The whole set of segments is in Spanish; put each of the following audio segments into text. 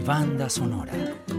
banda sonora.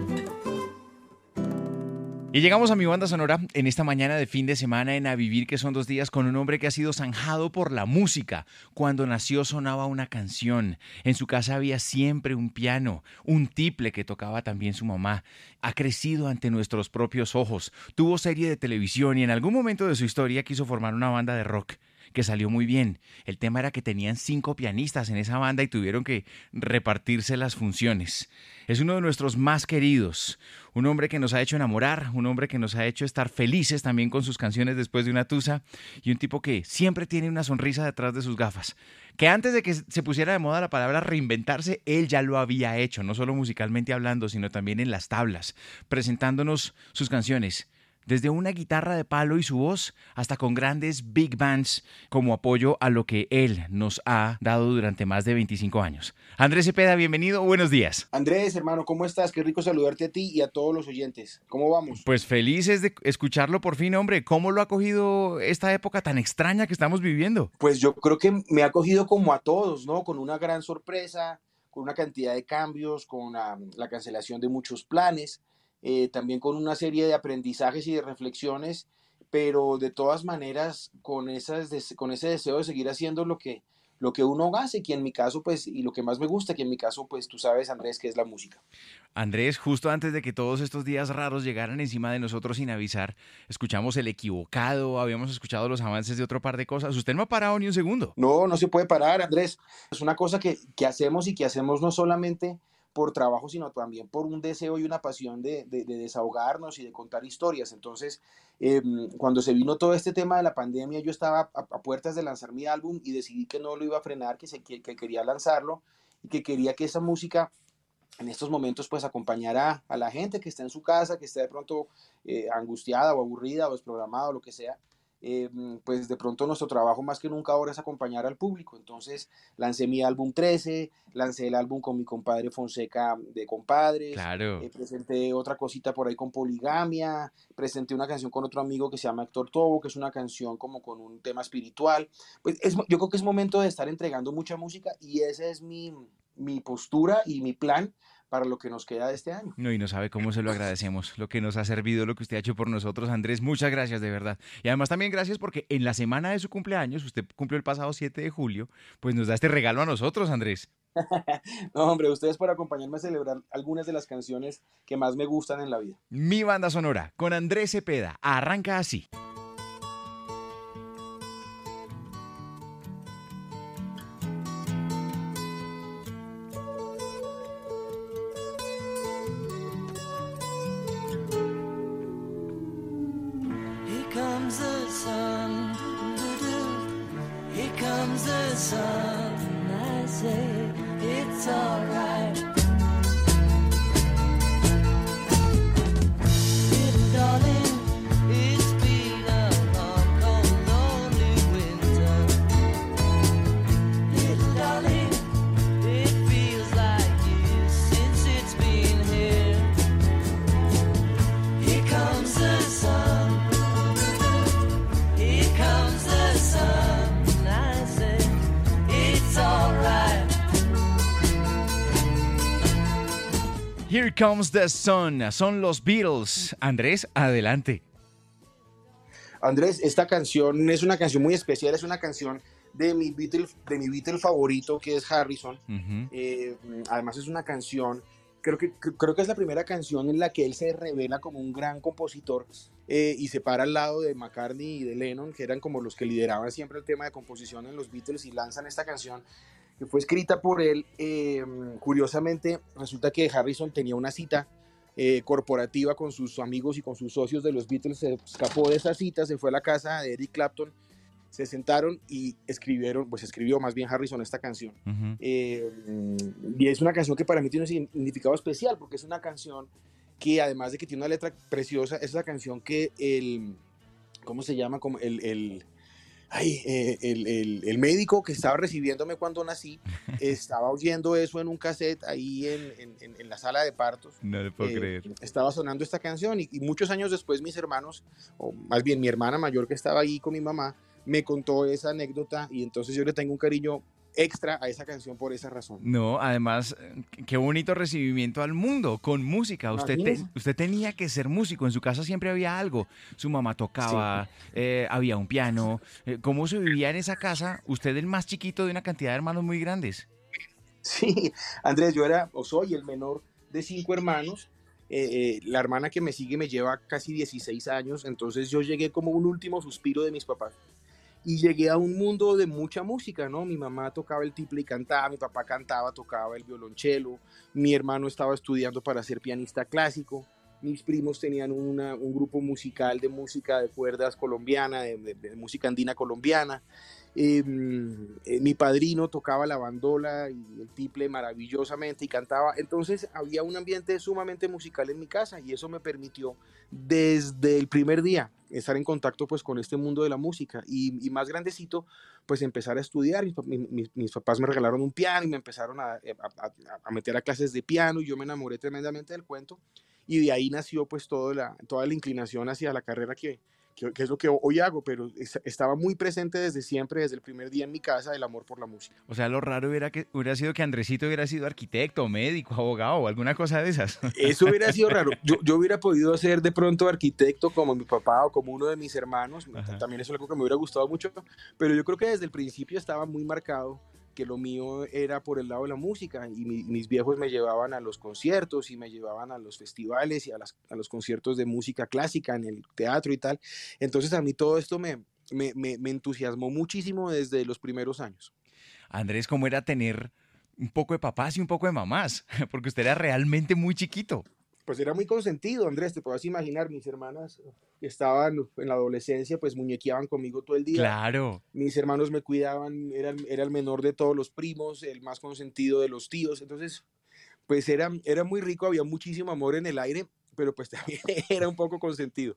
Y llegamos a mi banda sonora en esta mañana de fin de semana en A Vivir, que son 2 días, con un hombre que ha sido zanjado por la música. Cuando nació sonaba una canción. En su casa había siempre un piano, un tiple que tocaba también su mamá. Ha crecido ante nuestros propios ojos. Tuvo serie de televisión y en algún momento de su historia quiso formar una banda de rock que salió muy bien. El tema era que tenían 5 pianistas en esa banda y tuvieron que repartirse las funciones. Es uno de nuestros más queridos, un hombre que nos ha hecho enamorar, un hombre que nos ha hecho estar felices también con sus canciones después de una tusa, y un tipo que siempre tiene una sonrisa detrás de sus gafas. Que antes de que se pusiera de moda la palabra reinventarse, él ya lo había hecho, no solo musicalmente hablando, sino también en las tablas, presentándonos sus canciones. Desde una guitarra de palo y su voz, hasta con grandes big bands como apoyo a lo que él nos ha dado durante más de 25 años. Andrés Cepeda, bienvenido, buenos días. Andrés, hermano, ¿cómo estás? Qué rico saludarte a ti y a todos los oyentes. ¿Cómo vamos? Pues felices de escucharlo por fin, hombre. ¿Cómo lo ha cogido esta época tan extraña que estamos viviendo? Pues yo creo que me ha cogido como a todos, ¿no? Con una gran sorpresa, con una cantidad de cambios, con la cancelación de muchos planes. También con una serie de aprendizajes y de reflexiones, pero de todas maneras con ese deseo de seguir haciendo lo que uno hace, que en mi caso, pues, y lo que más me gusta, que en mi caso, pues, tú sabes, Andrés, que es la música. Andrés, justo antes de que todos estos días raros llegaran encima de nosotros sin avisar, escuchamos El Equivocado, habíamos escuchado los avances de otro par de cosas. Usted no ha parado ni un segundo. No, no se puede parar, Andrés. Es una cosa que hacemos y que hacemos no solamente por trabajo, sino también por un deseo y una pasión de desahogarnos y de contar historias. Entonces, cuando se vino todo este tema de la pandemia, yo estaba a puertas de lanzar mi álbum y decidí que no lo iba a frenar, que quería lanzarlo y que quería que esa música en estos momentos pues acompañara a la gente que está en su casa, que está de pronto angustiada o aburrida o desprogramada o lo que sea. Pues de pronto nuestro trabajo más que nunca ahora es acompañar al público. Entonces lancé mi álbum 13, lancé el álbum con mi compadre Fonseca de Compadres, Claro. presenté otra cosita por ahí con Poligamia, presenté una canción con otro amigo que se llama Héctor Tobo, que es una canción como con un tema espiritual. Pues yo creo que es momento de estar entregando mucha música y esa es mi postura y mi plan para lo que nos queda de este año. No, y no sabe cómo se lo agradecemos, lo que nos ha servido, lo que usted ha hecho por nosotros, Andrés. Muchas gracias, de verdad. Y además también gracias porque en la semana de su cumpleaños, usted cumplió el pasado 7 de julio, pues nos da este regalo a nosotros, Andrés. No, hombre, ustedes por acompañarme a celebrar algunas de las canciones que más me gustan en la vida. Mi banda sonora con Andrés Cepeda arranca así. Here comes the sun, here comes the sun, I say it's alright. Little darling, it's been a long, cold, lonely winter. Little darling, it feels like years since it's been here. Here comes the sun. Here comes the sun, I say, it's alright. Here comes the sun. Son los Beatles. Andrés, adelante. Andrés, esta canción es una canción muy especial, es una canción de mi Beatle favorito, que es Harrison. Además es una canción, creo que es la primera canción en la que él se revela como un gran compositor y se para al lado de McCartney y de Lennon, que eran como los que lideraban siempre el tema de composición en los Beatles, y lanzan esta canción que fue escrita por él. Curiosamente, resulta que Harrison tenía una cita corporativa con sus amigos y con sus socios de los Beatles, se escapó de esa cita, se fue a la casa de Eric Clapton, se sentaron y escribió más bien Harrison esta canción. Y es una canción que para mí tiene un significado especial, porque es una canción que además de que tiene una letra preciosa, es la canción que ¿cómo se llama? Como el médico que estaba recibiéndome cuando nací estaba oyendo eso en un cassette ahí en la sala de partos. No le puedo creer. Estaba sonando esta canción y muchos años después mis hermanos, o más bien mi hermana mayor que estaba ahí con mi mamá, me contó esa anécdota y entonces yo le tengo un cariño extra a esa canción por esa razón. No, además, qué bonito recibimiento al mundo con música. Imagínese. Usted tenía que ser músico. En su casa siempre había algo. Su mamá Sí. tocaba, había un piano. ¿Cómo se vivía en esa casa? Usted el más chiquito de una cantidad de hermanos muy grandes. Sí, Andrés, yo era o soy el menor de 5 hermanos. La hermana que me sigue me lleva casi 16 años, entonces yo llegué como un último suspiro de mis papás. Y llegué a un mundo de mucha música, ¿no? Mi mamá tocaba el tiple y cantaba, mi papá cantaba, tocaba el violonchelo, mi hermano estaba estudiando para ser pianista clásico, mis primos tenían un grupo musical de música de cuerdas colombiana, de música andina colombiana. Mi padrino tocaba la bandola y el tiple maravillosamente y cantaba. Entonces había un ambiente sumamente musical en mi casa y eso me permitió desde el primer día estar en contacto pues con este mundo de la música y más grandecito pues empezar a estudiar. Mis papás me regalaron un piano y me empezaron a meter a clases de piano y yo me enamoré tremendamente del cuento y de ahí nació pues toda la inclinación hacia la carrera que es lo que hoy hago, pero estaba muy presente desde siempre, desde el primer día en mi casa, el amor por la música. O sea, lo raro hubiera sido que Andresito hubiera sido arquitecto, médico, abogado o alguna cosa de esas. Eso hubiera sido raro. Yo hubiera podido ser de pronto arquitecto como mi papá o como uno de mis hermanos. Ajá. También eso es algo que me hubiera gustado mucho, pero yo creo que desde el principio estaba muy marcado que lo mío era por el lado de la música y mis viejos me llevaban a los conciertos y me llevaban a los festivales y a los conciertos de música clásica en el teatro y tal. Entonces a mí todo esto me entusiasmó muchísimo desde los primeros años. Andrés, ¿cómo era tener un poco de papás y un poco de mamás? Porque usted era realmente muy chiquito. Pues era muy consentido, Andrés, te puedes imaginar, mis hermanas que estaban en la adolescencia, pues muñequeaban conmigo todo el día, Claro. mis hermanos me cuidaban, era el menor de todos los primos, el más consentido de los tíos, entonces, pues era muy rico, había muchísimo amor en el aire, pero pues también era un poco consentido.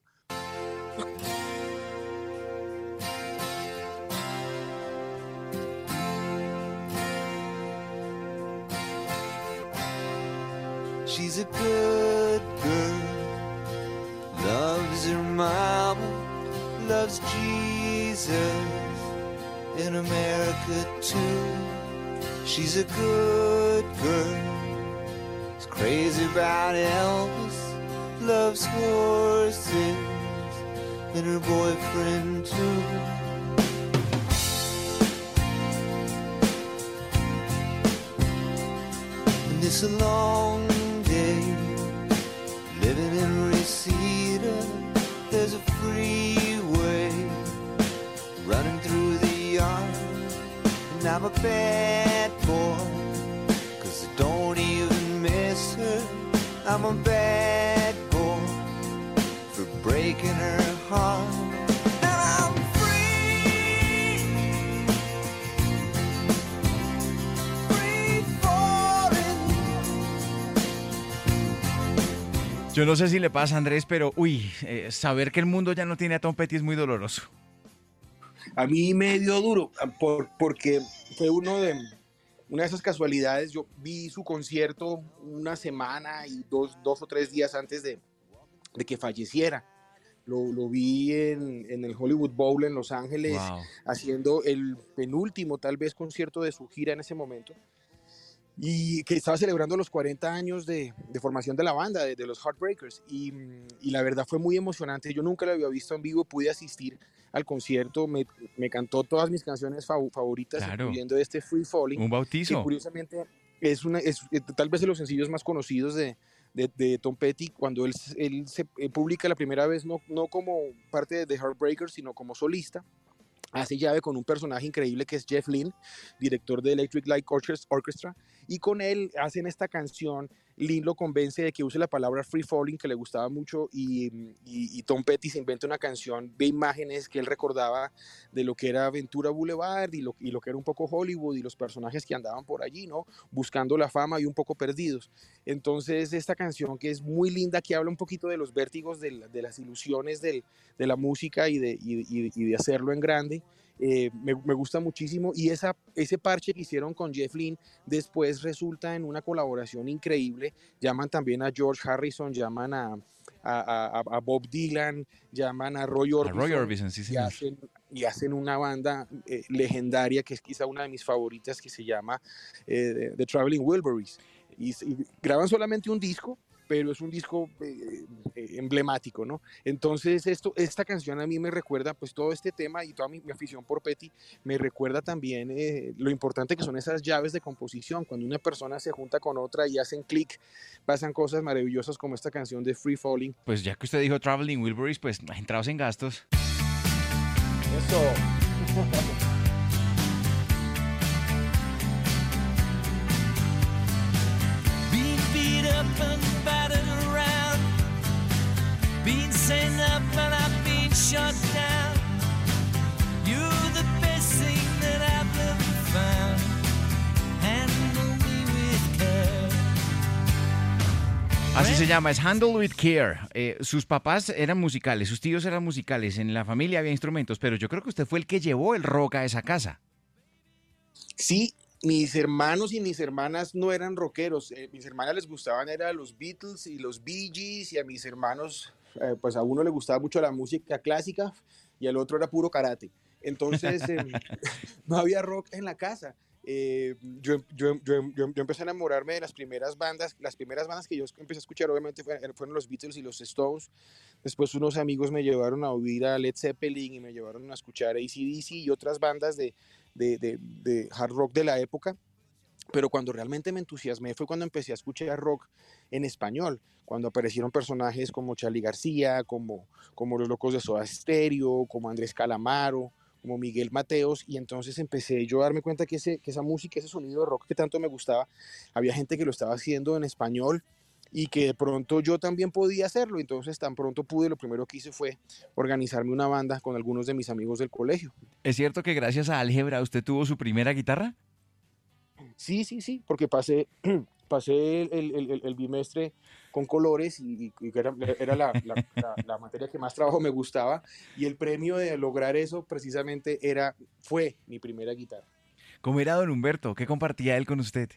She's a good girl, loves her mama, loves Jesus in America too. She's a good girl, is crazy about Elvis, loves horses and her boyfriend too. And it's a long day living in Reseda. There's a freeway running through the yard, and I'm a bad boy, 'cause I don't even miss her. I'm a bad boy for breaking her heart. And I'm free, free falling. Yo no sé si le pasa, Andrés, pero saber que el mundo ya no tiene a Tom Petty es muy doloroso. A mí me dio duro porque fue una de esas casualidades. Yo vi su concierto una semana y dos o tres días antes de que falleciera. Lo vi en el Hollywood Bowl en Los Ángeles, Wow. haciendo el penúltimo, tal vez, concierto de su gira en ese momento. Y que estaba celebrando los 40 años de formación de la banda, de los Heartbreakers. Y la verdad fue muy emocionante. Yo nunca lo había visto en vivo, pude asistir al concierto, me cantó todas mis canciones favoritas, Claro. incluyendo este Free Falling, Un que bautizo. curiosamente es tal vez de los sencillos más conocidos de Tom Petty, cuando él se publica la primera vez, no como parte de The Heartbreakers, sino como solista. Hace llave con un personaje increíble que es Jeff Lynne, director de Electric Light Orchestra, y con él hacen esta canción. Lynne lo convence de que use la palabra free falling, que le gustaba mucho, y Tom Petty se inventa una canción de imágenes que él recordaba de lo que era Ventura Boulevard y lo que era un poco Hollywood y los personajes que andaban por allí, ¿no? Buscando la fama y un poco perdidos. Entonces esta canción, que es muy linda, que habla un poquito de los vértigos de las ilusiones de la música y de hacerlo en grande, me gusta muchísimo, y ese parche que hicieron con Jeff Lynne después resulta en una colaboración increíble. Llaman también a George Harrison, llaman a Bob Dylan, llaman a Roy Orbison, Roy Orbison, sí, señor. y hacen una banda legendaria que es quizá una de mis favoritas que se llama The Traveling Wilburys. Y graban solamente un disco, pero es un disco emblemático, ¿no? Entonces esta canción a mí me recuerda pues todo este tema y toda mi afición por Petty, me recuerda también lo importante que son esas llaves de composición, cuando una persona se junta con otra y hacen clic, pasan cosas maravillosas como esta canción de Free Falling. Pues ya que usted dijo Traveling Wilburys, pues entrados en gastos. Eso. Being beat up and battered around, being sent up and I've been shot down. You're the best thing that I've ever found. Handle me with care. Así se llama, es Handle with Care. Sus papás eran musicales, sus tíos eran musicales, en la familia había instrumentos, pero yo creo que usted fue el que llevó el rock a esa casa. Sí, mis hermanos y mis hermanas no eran rockeros. Mis hermanas les gustaban era los Beatles y los Bee Gees, y a mis hermanos, pues a uno le gustaba mucho la música clásica y al otro era puro karate. Entonces no había rock en la casa. Yo empecé a enamorarme de las primeras bandas que yo empecé a escuchar obviamente fueron los Beatles y los Stones. Después unos amigos me llevaron a oír a Led Zeppelin y me llevaron a escuchar AC/DC y otras bandas de hard rock de la época. Pero cuando realmente me entusiasmé fue cuando empecé a escuchar rock en español, cuando aparecieron personajes como Charly García, como los Locos de Soda Stereo, como Andrés Calamaro, como Miguel Mateos, y entonces empecé yo a darme cuenta que esa música, ese sonido de rock que tanto me gustaba, había gente que lo estaba haciendo en español y que de pronto yo también podía hacerlo. Entonces tan pronto pude, lo primero que hice fue organizarme una banda con algunos de mis amigos del colegio. ¿Es cierto que gracias a Álgebra usted tuvo su primera guitarra? Sí, porque pasé el bimestre con colores y era la materia que más trabajo me gustaba, y el premio de lograr eso precisamente fue mi primera guitarra. ¿Cómo era don Humberto? ¿Qué compartía él con usted?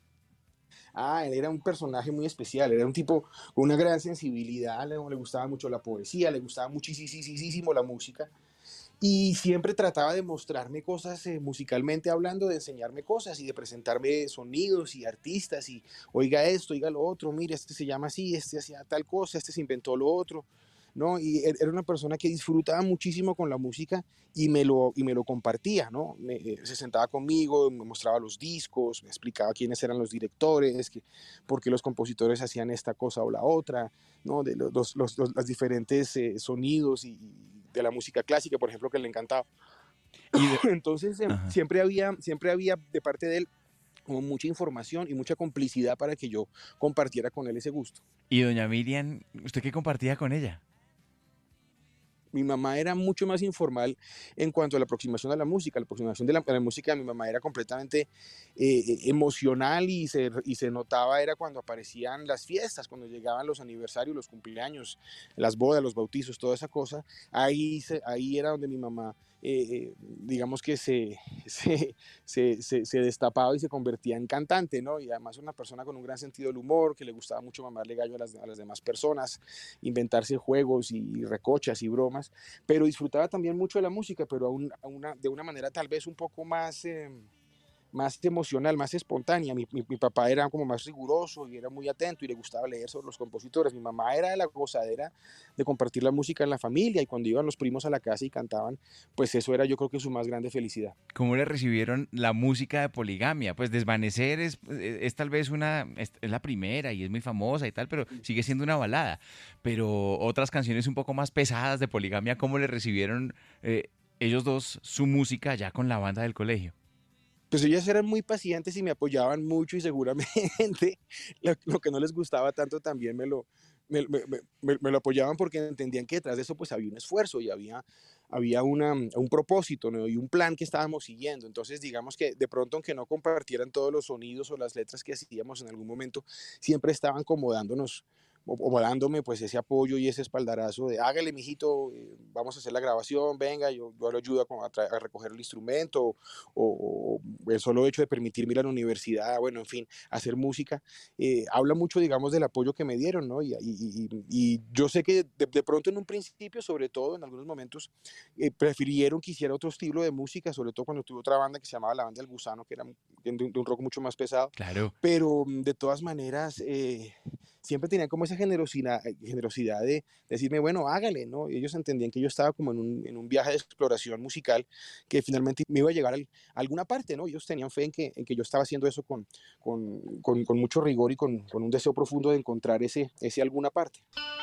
Él era un personaje muy especial, era un tipo con una gran sensibilidad, le gustaba mucho la poesía, le gustaba muchísimo la música. Y siempre trataba de mostrarme cosas musicalmente hablando, de enseñarme cosas y de presentarme sonidos y artistas y oiga esto, oiga lo otro, mire, este se llama así, este hacía tal cosa, este se inventó lo otro, ¿no? Y era una persona que disfrutaba muchísimo con la música y me lo compartía, ¿no? Se sentaba conmigo, me mostraba los discos, me explicaba quiénes eran los directores, por qué los compositores hacían esta cosa o la otra, ¿no? De los diferentes sonidos y de la música clásica, por ejemplo, que le encantaba. Y de- Entonces, Ajá. siempre había de parte de él como mucha información y mucha complicidad para que yo compartiera con él ese gusto. Y doña Miriam, ¿usted qué compartía con ella? Mi mamá era mucho más informal en cuanto a la aproximación a la música. La aproximación de la música de mi mamá era completamente emocional y se notaba era cuando aparecían las fiestas, cuando llegaban los aniversarios, los cumpleaños, las bodas, los bautizos, toda esa cosa. Ahí era donde mi mamá, digamos que se destapaba y se convertía en cantante, ¿no? Y además una persona con un gran sentido del humor, que le gustaba mucho mamarle gallo a las demás personas, inventarse juegos y recochas y bromas, pero disfrutaba también mucho de la música, pero de una manera tal vez un poco más emocional, más espontánea. Mi papá era como más riguroso y era muy atento y le gustaba leer sobre los compositores. Mi mamá era de la gozadera de compartir la música en la familia, y cuando iban los primos a la casa y cantaban, pues eso era yo creo que su más grande felicidad. ¿Cómo le recibieron la música de Poligamia? Pues Desvanecer es tal vez es la primera y es muy famosa y tal, pero sigue siendo una balada. Pero otras canciones un poco más pesadas de Poligamia, ¿cómo le recibieron ellos dos su música ya con la banda del colegio? Pues ellas eran muy pacientes y me apoyaban mucho, y seguramente lo que no les gustaba tanto también me lo apoyaban, porque entendían que detrás de eso pues había un esfuerzo y había un propósito, ¿no? Y un plan que estábamos siguiendo. Entonces digamos que de pronto, aunque no compartieran todos los sonidos o las letras que hacíamos en algún momento, siempre estaban como dándonos o dándome pues ese apoyo y ese espaldarazo de hágale mijito, vamos a hacer la grabación, venga, yo le ayudo a recoger el instrumento, o el solo hecho de permitirme ir a la universidad, bueno, en fin, hacer música, habla mucho, digamos, del apoyo que me dieron, ¿no? Y yo sé que de pronto en un principio, sobre todo en algunos momentos, prefirieron que hiciera otro estilo de música, sobre todo cuando tuve otra banda que se llamaba La Banda del Gusano, que era de un rock mucho más pesado, Claro. pero de todas maneras siempre tenían como esa generosidad de decirme, bueno, hágale, ¿no? Y ellos entendían que yo estaba como en un viaje de exploración musical que finalmente me iba a llegar a alguna parte, ¿no? Ellos tenían fe en que yo estaba haciendo eso con mucho rigor y con un deseo profundo de encontrar ese alguna parte.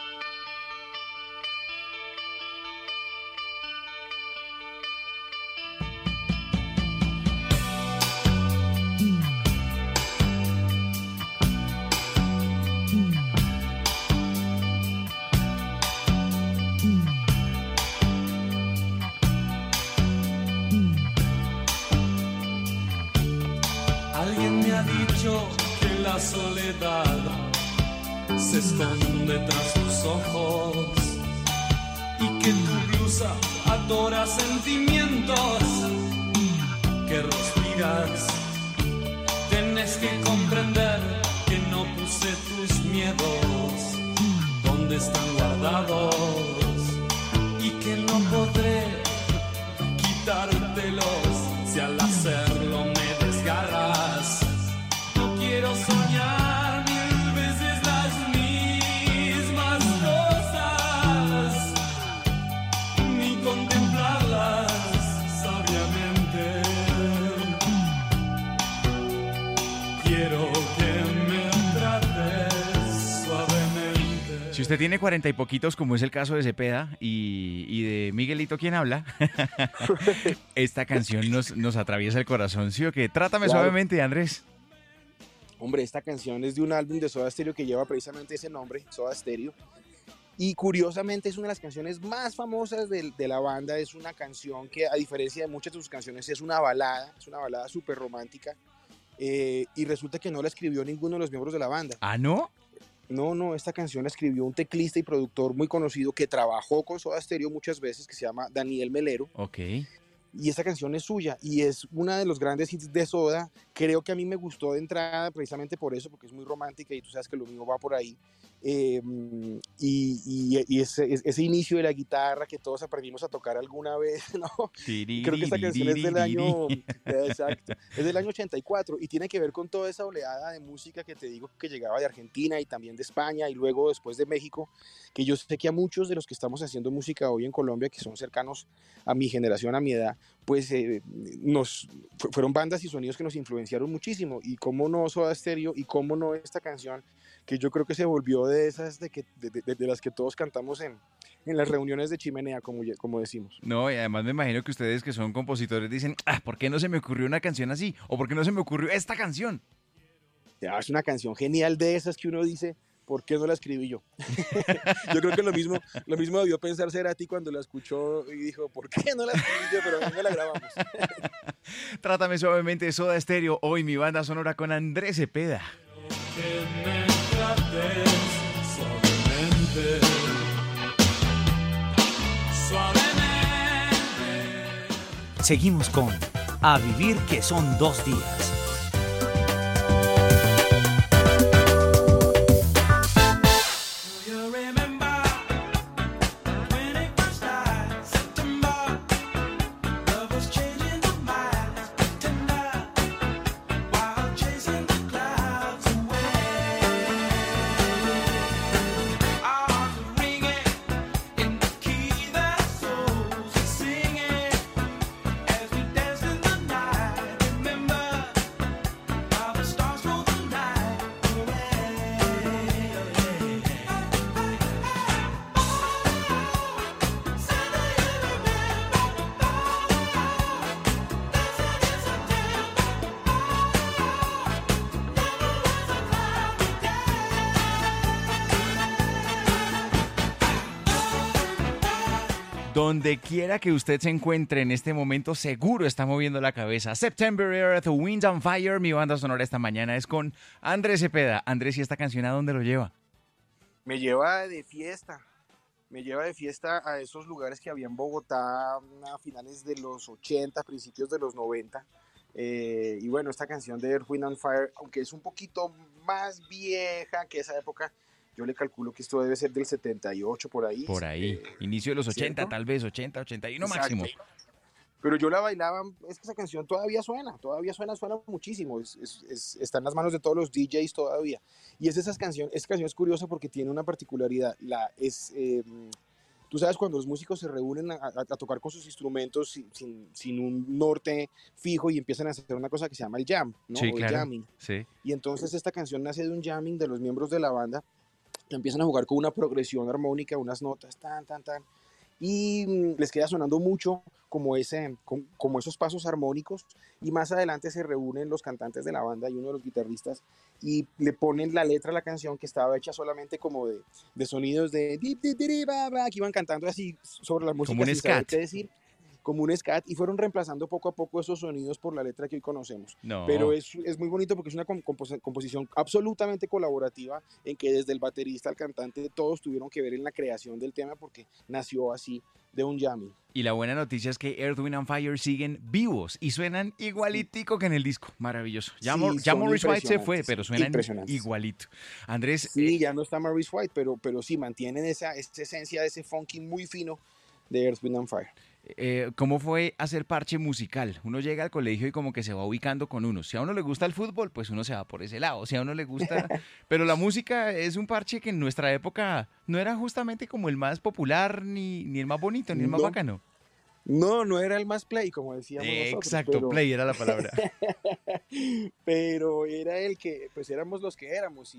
Alguien me ha dicho que la soledad se esconde tras tus ojos y que tu blusa adora sentimientos que respiras. Tienes que comprender que no puse tus miedos donde están guardados y que no podré quitártelos si al hacerlo me desgarras. No quiero soñar 1000 veces las mismas cosas, ni contemplarlas sabiamente. Quiero que me trates suavemente. Si usted tiene 40 y poquitos, como es el caso de Cepeda y de Miguelito, ¿quién habla? Esta canción nos atraviesa el corazón, ¿sí o qué? Trátame Claro. suavemente, Andrés. Hombre, esta canción es de un álbum de Soda Stereo que lleva precisamente ese nombre, Soda Stereo. Y curiosamente es una de las canciones más famosas de la banda. Es una canción que, a diferencia de muchas de sus canciones, es una balada súper romántica. Y resulta que no la escribió ninguno de los miembros de la banda. ¿Ah, no? No, esta canción la escribió un teclista y productor muy conocido que trabajó con Soda Stereo muchas veces, que se llama Daniel Melero. Ok. Y esta canción es suya y es una de los grandes hits de Soda. Creo que a mí me gustó de entrada precisamente por eso, porque es muy romántica y tú sabes que lo mío va por ahí. Y ese inicio de la guitarra que todos aprendimos a tocar alguna vez, ¿no? Creo que esta canción es del año, exacto, es del año 84 y tiene que ver con toda esa oleada de música que te digo que llegaba de Argentina y también de España y luego después de México, que yo sé que a muchos de los que estamos haciendo música hoy en Colombia, que son cercanos a mi generación, a mi edad, pues fueron bandas y sonidos que nos influenciaron muchísimo. Y cómo no Soda Stereo y cómo no esta canción, que yo creo que se volvió de esas de las que todos cantamos en las reuniones de chimenea, como decimos. No, y además me imagino que ustedes que son compositores dicen, ¿por qué no se me ocurrió una canción así? ¿O por qué no se me ocurrió esta canción? Ya, es una canción genial de esas que uno dice, ¿por qué no la escribí yo? Yo creo que lo mismo debió pensar Cerati cuando la escuchó y dijo, ¿por qué no la escribí yo? Pero venga, la grabamos. Trátame suavemente, Soda Stereo. Hoy mi banda sonora con Andrés Cepeda. Que me trates suavemente, suavemente. Seguimos con A Vivir que son 2 días. Donde quiera que usted se encuentre en este momento, seguro está moviendo la cabeza. September Earth, Wind and Fire. Mi banda sonora esta mañana es con Andrés Cepeda. Andrés, ¿y esta canción a dónde lo lleva? Me lleva de fiesta, me lleva de fiesta a esos lugares que había en Bogotá a finales de los 80, principios de los 90. Y bueno, esta canción de Earth, Wind and Fire, aunque es un poquito más vieja que esa época, yo le calculo que esto debe ser del 78 por ahí. Por ahí, inicio de los 80, ¿cierto? tal vez 80, 81 Exacto. máximo. Pero yo la bailaba, es que esa canción todavía suena muchísimo, está en las manos de todos los DJs todavía. Y es esa canción es curiosa porque tiene una particularidad, tú sabes cuando los músicos se reúnen a tocar con sus instrumentos sin un norte fijo y empiezan a hacer una cosa que se llama el jam, ¿no? Sí, O el claro. jamming. Sí. Y entonces esta canción nace de un jamming de los miembros de la banda que empiezan a jugar con una progresión armónica, unas notas, tan, tan, tan, y les queda sonando mucho como esos pasos armónicos, y más adelante se reúnen los cantantes de la banda y uno de los guitarristas y le ponen la letra a la canción que estaba hecha solamente como de sonidos de que iban cantando así sobre la música Como un sin saber scat. qué decir, como un scat, y fueron reemplazando poco a poco esos sonidos por la letra que hoy conocemos. No. Pero es muy bonito porque es una composición absolutamente colaborativa en que desde el baterista al cantante todos tuvieron que ver en la creación del tema porque nació así de un jamming. Y la buena noticia es que Earth, Wind and Fire siguen vivos y suenan igualitico que en el disco. Maravilloso. Ya, Sí, ya son Maurice White se fue, impresionantes, pero suenan impresionantes. igualito. Andrés, Sí, ya no está Maurice White, pero sí mantienen esa esencia de ese funky muy fino de Earth, Wind and Fire. ¿Cómo fue hacer parche musical? Uno llega al colegio y como que se va ubicando con uno. Si a uno le gusta el fútbol, pues uno se va por ese lado. Si a uno le gusta... Pero la música es un parche que en nuestra época no era justamente como el más popular, ni el más bonito, ni el más No, bacano. no era el más play, como decíamos nosotros. Exacto, pero, play era la palabra. pero era el que, pues éramos los que éramos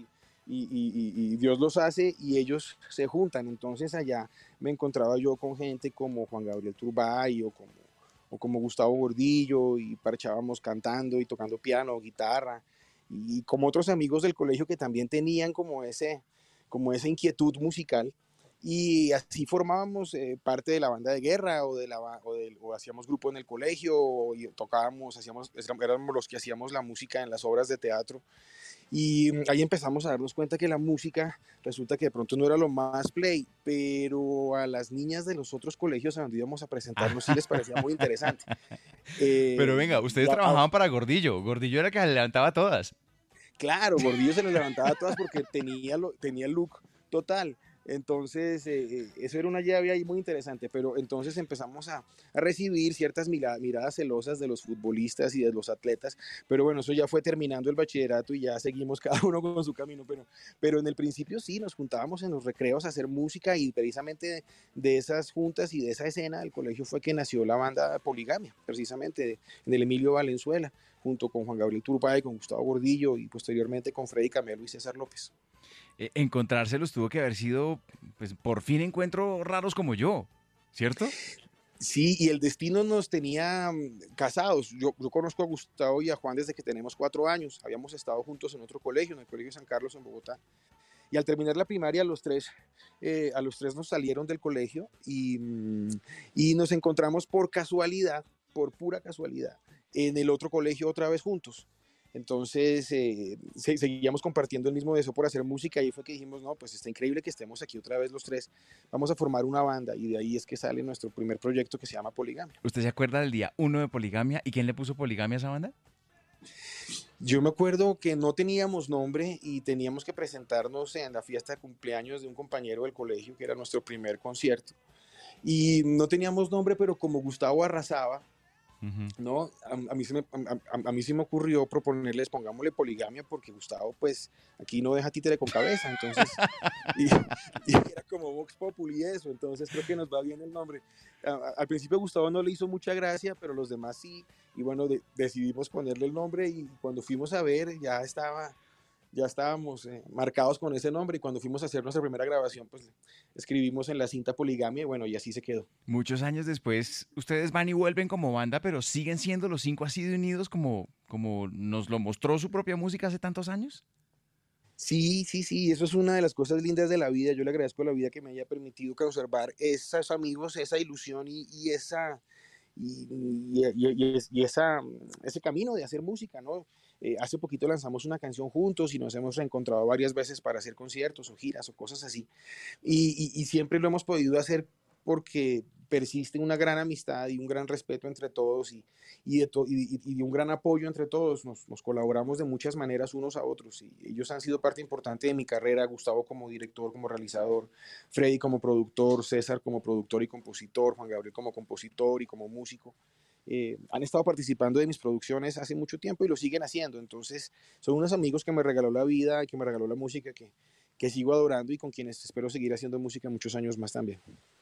y Dios los hace y ellos se juntan. Entonces allá me encontraba yo con gente como Juan Gabriel Turbay o como Gustavo Gordillo y parchábamos cantando y tocando piano, guitarra y como otros amigos del colegio que también tenían como esa inquietud musical. Y así formábamos parte de la banda de guerra o hacíamos grupo en el colegio y tocábamos, éramos los que hacíamos la música en las obras de teatro. Y ahí empezamos a darnos cuenta que la música resulta que de pronto no era lo más play, pero a las niñas de los otros colegios a donde íbamos a presentarnos sí les parecía muy interesante. Pero venga, ustedes trabajaban para Gordillo. Gordillo era el que levantaba todas. Claro, Gordillo se les levantaba a todas porque tenía el look total. Entonces, eso era una llave ahí muy interesante, pero entonces empezamos a recibir ciertas miradas celosas de los futbolistas y de los atletas, pero bueno, eso ya fue terminando el bachillerato y ya seguimos cada uno con su camino, pero en el principio sí, nos juntábamos en los recreos a hacer música y precisamente de esas juntas y de esa escena del colegio fue que nació la banda Poligamia, precisamente en el Emilio Valenzuela, junto con Juan Gabriel Turbay, con Gustavo Gordillo y posteriormente con Freddy Camelo y César López. Encontrárselos tuvo que haber sido, pues, por fin encuentro raros como yo, ¿cierto? Sí, y el destino nos tenía casados. Yo conozco a Gustavo y a Juan desde que tenemos 4 años. Habíamos estado juntos en otro colegio, en el Colegio San Carlos en Bogotá. Y al terminar la primaria, a los tres nos salieron del colegio y nos encontramos por casualidad, por pura casualidad, en el otro colegio otra vez juntos. Entonces seguíamos compartiendo el mismo deseo por hacer música y fue que dijimos, no, pues está increíble que estemos aquí otra vez los tres, vamos a formar una banda y de ahí es que sale nuestro primer proyecto que se llama Poligamia. ¿Usted se acuerda del día 1 de Poligamia y quién le puso Poligamia a esa banda? Yo me acuerdo que no teníamos nombre y teníamos que presentarnos en la fiesta de cumpleaños de un compañero del colegio que era nuestro primer concierto y no teníamos nombre, pero como Gustavo arrasaba, ¿no? A mí sí me ocurrió proponerles, pongámosle Poligamia, porque Gustavo, pues, aquí no deja títere con cabeza, entonces, y era como Vox Populi y eso, entonces creo que nos va bien el nombre. Al principio Gustavo no le hizo mucha gracia, pero los demás sí, y bueno, decidimos ponerle el nombre, y cuando fuimos a ver, ya estábamos marcados con ese nombre, y cuando fuimos a hacer nuestra primera grabación, pues escribimos en la cinta Poligamia y bueno, y así se quedó. Muchos años después, ustedes van y vuelven como banda, pero siguen siendo los 5 así de unidos como nos lo mostró su propia música hace tantos años. Sí, eso es una de las cosas lindas de la vida. Yo le agradezco a la vida que me haya permitido conservar esos amigos, esa ilusión y ese camino de hacer música, ¿no? Hace poquito lanzamos una canción juntos y nos hemos reencontrado varias veces para hacer conciertos o giras o cosas así. Y siempre lo hemos podido hacer porque persiste una gran amistad y un gran respeto entre todos y un gran apoyo entre todos. Nos colaboramos de muchas maneras unos a otros y ellos han sido parte importante de mi carrera. Gustavo como director, como realizador, Freddy como productor, César como productor y compositor, Juan Gabriel como compositor y como músico. Han estado participando de mis producciones hace mucho tiempo y lo siguen haciendo. Entonces son unos amigos que me regaló la vida, que me regaló la música, que sigo adorando y con quienes espero seguir haciendo música muchos años más también.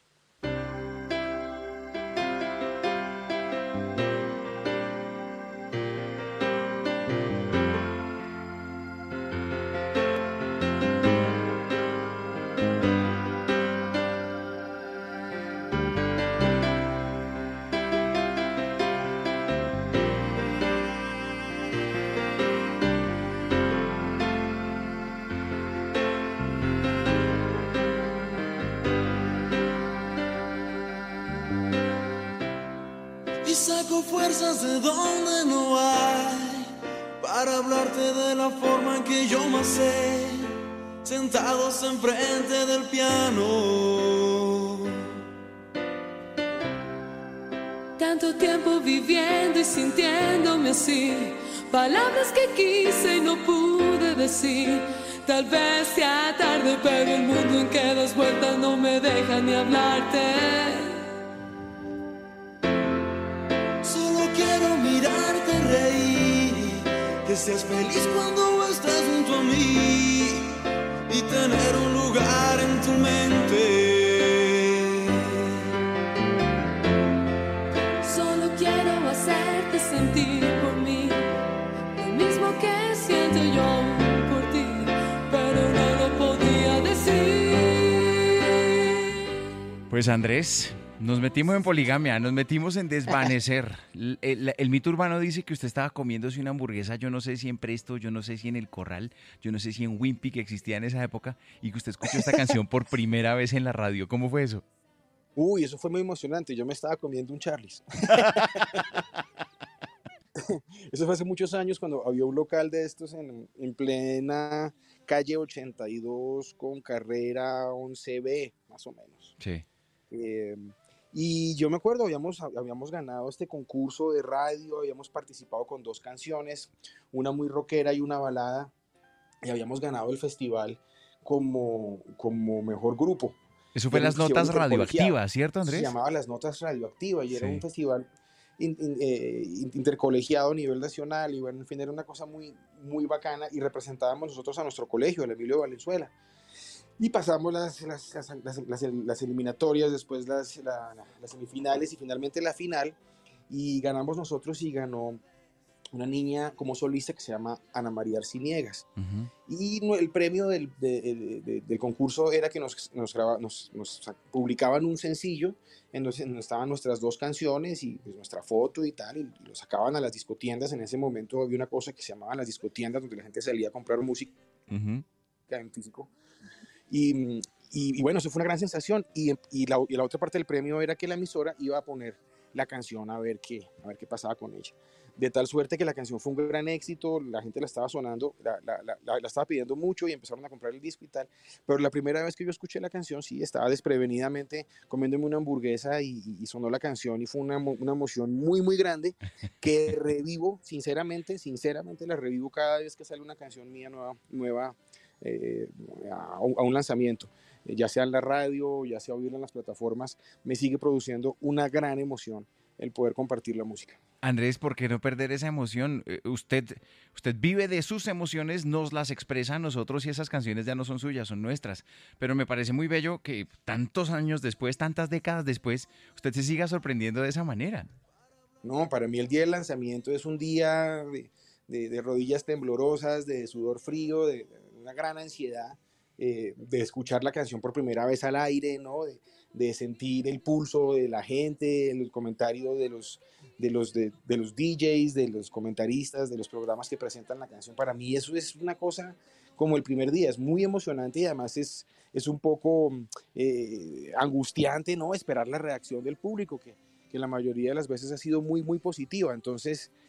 Y saco fuerzas de donde no hay para hablarte de la forma en que yo más sé, sentados enfrente del piano. Tanto tiempo viviendo y sintiéndome así, palabras que quise y no pude decir. Tal vez sea tarde, pero el mundo en que das vueltas no me deja ni hablarte. Mirarte reír, que seas feliz cuando estés junto a mí y tener un lugar en tu mente. Solo quiero hacerte sentir por mí lo mismo que siento yo por ti, pero no lo podía decir. Pues Andrés, nos metimos en poligamia, nos metimos en desvanecer. El mito urbano dice que usted estaba comiéndose una hamburguesa, yo no sé si en Presto, yo no sé si en El Corral, yo no sé si en Wimpy, que existía en esa época, y que usted escuchó esta canción por primera vez en la radio. ¿Cómo fue eso? Uy, eso fue muy emocionante. Yo me estaba comiendo un Charlis. Eso fue hace muchos años cuando había un local de estos en plena calle 82 con carrera 11B, más o menos. Sí. Y yo me acuerdo, habíamos ganado este concurso de radio, habíamos participado con 2 canciones, una muy rockera y una balada, y habíamos ganado el festival como mejor grupo. Eso fue Las Notas Radioactivas, ¿cierto, Andrés? Se llamaba Las Notas Radioactivas y sí. Era un festival intercolegiado a nivel nacional y bueno, en fin, era una cosa muy, muy bacana y representábamos nosotros a nuestro colegio, el Emilio Valenzuela. Y pasamos las eliminatorias, después las semifinales y finalmente la final. Y ganamos nosotros y ganó una niña como solista que se llama Ana María Arciniegas. Uh-huh. Y el premio del concurso era que nos publicaban un sencillo en donde estaban nuestras 2 canciones y pues, nuestra foto y tal, y lo sacaban a las discotiendas. En ese momento había una cosa que se llamaban las discotiendas, donde la gente salía a comprar música uh-huh. en físico. Y bueno, eso fue una gran sensación y la otra parte del premio era que la emisora iba a poner la canción a ver qué pasaba con ella. De tal suerte que la canción fue un gran éxito, la gente la estaba sonando, la estaba pidiendo mucho y empezaron a comprar el disco y tal. Pero la primera vez que yo escuché la canción, sí, estaba desprevenidamente comiéndome una hamburguesa y sonó la canción y fue una emoción muy, muy grande que revivo, sinceramente la revivo cada vez que sale una canción mía nueva a un lanzamiento, ya sea en la radio, ya sea oírla en las plataformas, me sigue produciendo una gran emoción el poder compartir la música. Andrés, ¿por qué no perder esa emoción? Usted vive de sus emociones, nos las expresa a nosotros y esas canciones ya no son suyas, son nuestras. Pero me parece muy bello que tantos años después, tantas décadas después, usted se siga sorprendiendo de esa manera. No, para mí el día del lanzamiento es un día de rodillas temblorosas, de sudor frío, de una gran ansiedad, de escuchar la canción por primera vez al aire, ¿no? De sentir el pulso de la gente, el comentario de los DJs, de los comentaristas, de los programas que presentan la canción. Para mí eso es una cosa como el primer día, es muy emocionante y además es un poco angustiante, ¿no? Esperar la reacción del público, que la mayoría de las veces ha sido muy, muy positiva. Entonces,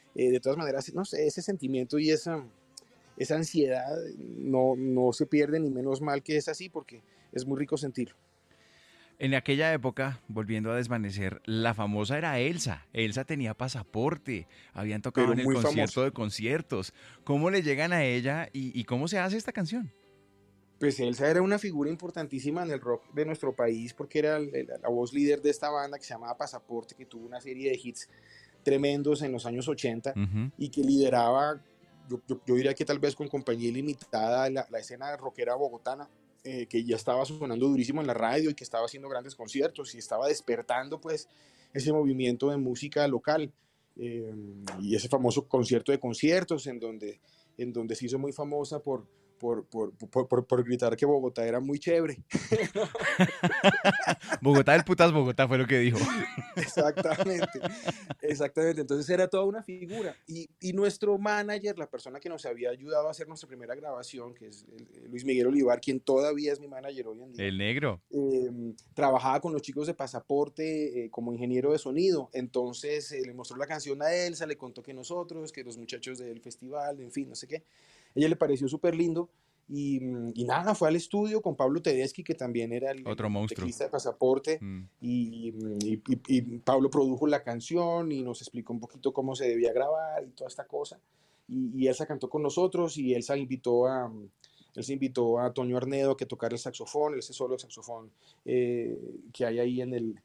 De todas maneras, no sé, ese sentimiento y esa ansiedad no se pierde, ni menos mal que es así, porque es muy rico sentirlo. En aquella época, volviendo a desvanecer, la famosa era Elsa. Elsa tenía pasaporte, habían tocado Pero en el muy concierto famosa. de conciertos. ¿Cómo le llegan a ella y cómo se hace esta canción? Pues Elsa era una figura importantísima en el rock de nuestro país, porque era la voz líder de esta banda que se llamaba Pasaporte, que tuvo una serie de hits tremendos en los años 80 Ujú. y que lideraba, yo diría que tal vez con Compañía Ilimitada, la escena rockera bogotana, que ya estaba sonando durísimo en la radio y que estaba haciendo grandes conciertos y estaba despertando pues ese movimiento de música local, eh, y ese famoso concierto de conciertos en donde se hizo muy famosa por gritar que Bogotá era muy chévere. Bogotá del putas Bogotá fue lo que dijo. Exactamente, exactamente. Entonces era toda una figura. Y nuestro manager, la persona que nos había ayudado a hacer nuestra primera grabación, que es Luis Miguel Olivar, quien todavía es mi manager hoy en día, El negro. trabajaba con los chicos de Pasaporte como ingeniero de sonido. Entonces le mostró la canción a Elsa, le contó que nosotros, que los muchachos del festival, en fin, no sé qué. A ella le pareció súper lindo. Y nada, fue al estudio con Pablo Tedeschi, que también era el Otro monstruo. teclista de Pasaporte, Mm. y Pablo produjo la canción y nos explicó un poquito cómo se debía grabar y toda esta cosa. Y Elsa cantó con nosotros y Elsa invitó a Toño Arnedo que tocara el saxofón, ese solo de saxofón que hay ahí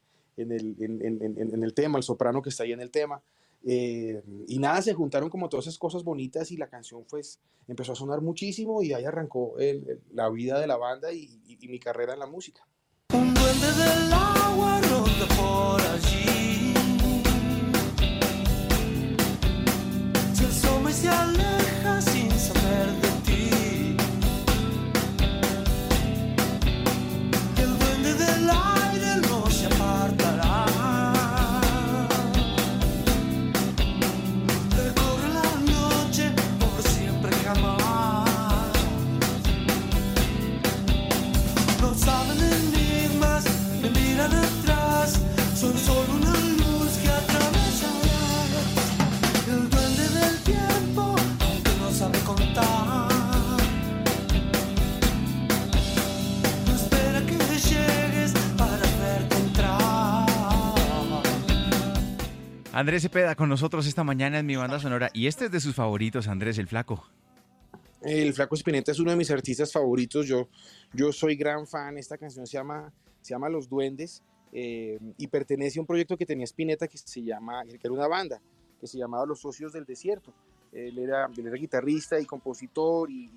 en el tema, el soprano que está ahí en el tema. Y nada, se juntaron como todas esas cosas bonitas y la canción pues empezó a sonar muchísimo y ahí arrancó la vida de la banda y mi carrera en la música. Un duende del agua ronda por allí. Se asoma y se aleja sin saber de ti. El duende del aire no se apartará. Recorre la noche por siempre jamás. No saben enigmas, me miran atrás. Son solo una luz que atravesará. El duende del tiempo, aunque no sabe contar. No espera que llegues para verte entrar. Andrés Cepeda con nosotros esta mañana en mi banda sonora. Y este es de sus favoritos, Andrés, el Flaco. El Flaco Spinetta es uno de mis artistas favoritos. Yo soy gran fan. Esta canción se llama Los Duendes, y pertenece a un proyecto que tenía Spinetta que era una banda que se llamaba Los Socios del Desierto. Él era guitarrista y compositor y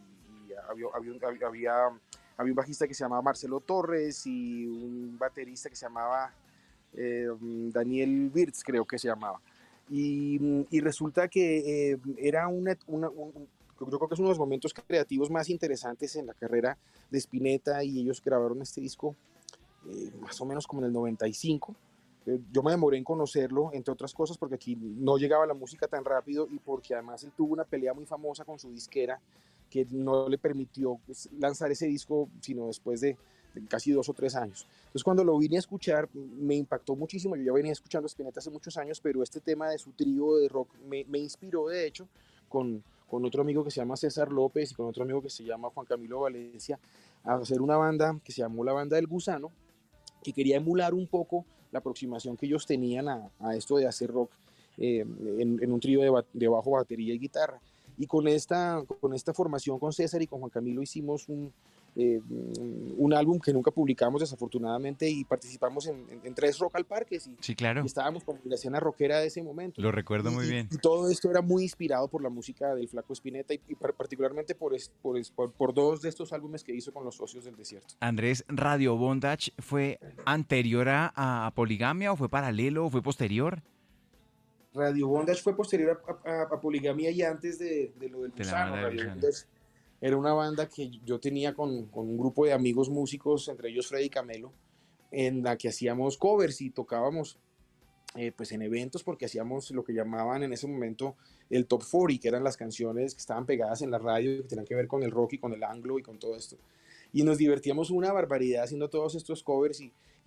había un bajista que se llamaba Marcelo Torres y un baterista que se llamaba Daniel Wirtz, creo que se llamaba. Y resulta que era yo creo que es uno de los momentos creativos más interesantes en la carrera de Spinetta, y ellos grabaron este disco más o menos como en el 95. Yo me demoré en conocerlo, entre otras cosas, porque aquí no llegaba la música tan rápido y porque además él tuvo una pelea muy famosa con su disquera que no le permitió lanzar ese disco sino después de casi 2 o 3 años. Entonces cuando lo vine a escuchar me impactó muchísimo. Yo ya venía escuchando a Spinetta hace muchos años, pero este tema de su trío de rock me inspiró, de hecho, con otro amigo que se llama César López y con otro amigo que se llama Juan Camilo Valencia, a hacer una banda que se llamó la Banda del Gusano, que quería emular un poco la aproximación que ellos tenían a esto de hacer rock en un trío de bajo, batería y guitarra. Y con esta formación con César y con Juan Camilo hicimos un álbum que nunca publicamos desafortunadamente, y participamos en 3 Rock al Parques Sí, claro. y estábamos con la escena rockera de ese momento. Lo recuerdo muy bien. Y todo esto era muy inspirado por la música del Flaco Spinetta y particularmente por 2 de estos álbumes que hizo con Los Socios del Desierto. Andrés, ¿Radio Bondage fue anterior a Poligamia o fue paralelo o fue posterior? Radio Bondage fue posterior a Poligamia y antes de lo del De la Gusano. banda del Radio Gusano. Bondage era una banda que yo tenía con un grupo de amigos músicos, entre ellos Freddy Camelo, en la que hacíamos covers y tocábamos pues en eventos, porque hacíamos lo que llamaban en ese momento el Top 40, que eran las canciones que estaban pegadas en la radio y que tenían que ver con el rock y con el anglo y con todo esto. Y nos divertíamos una barbaridad haciendo todos estos covers y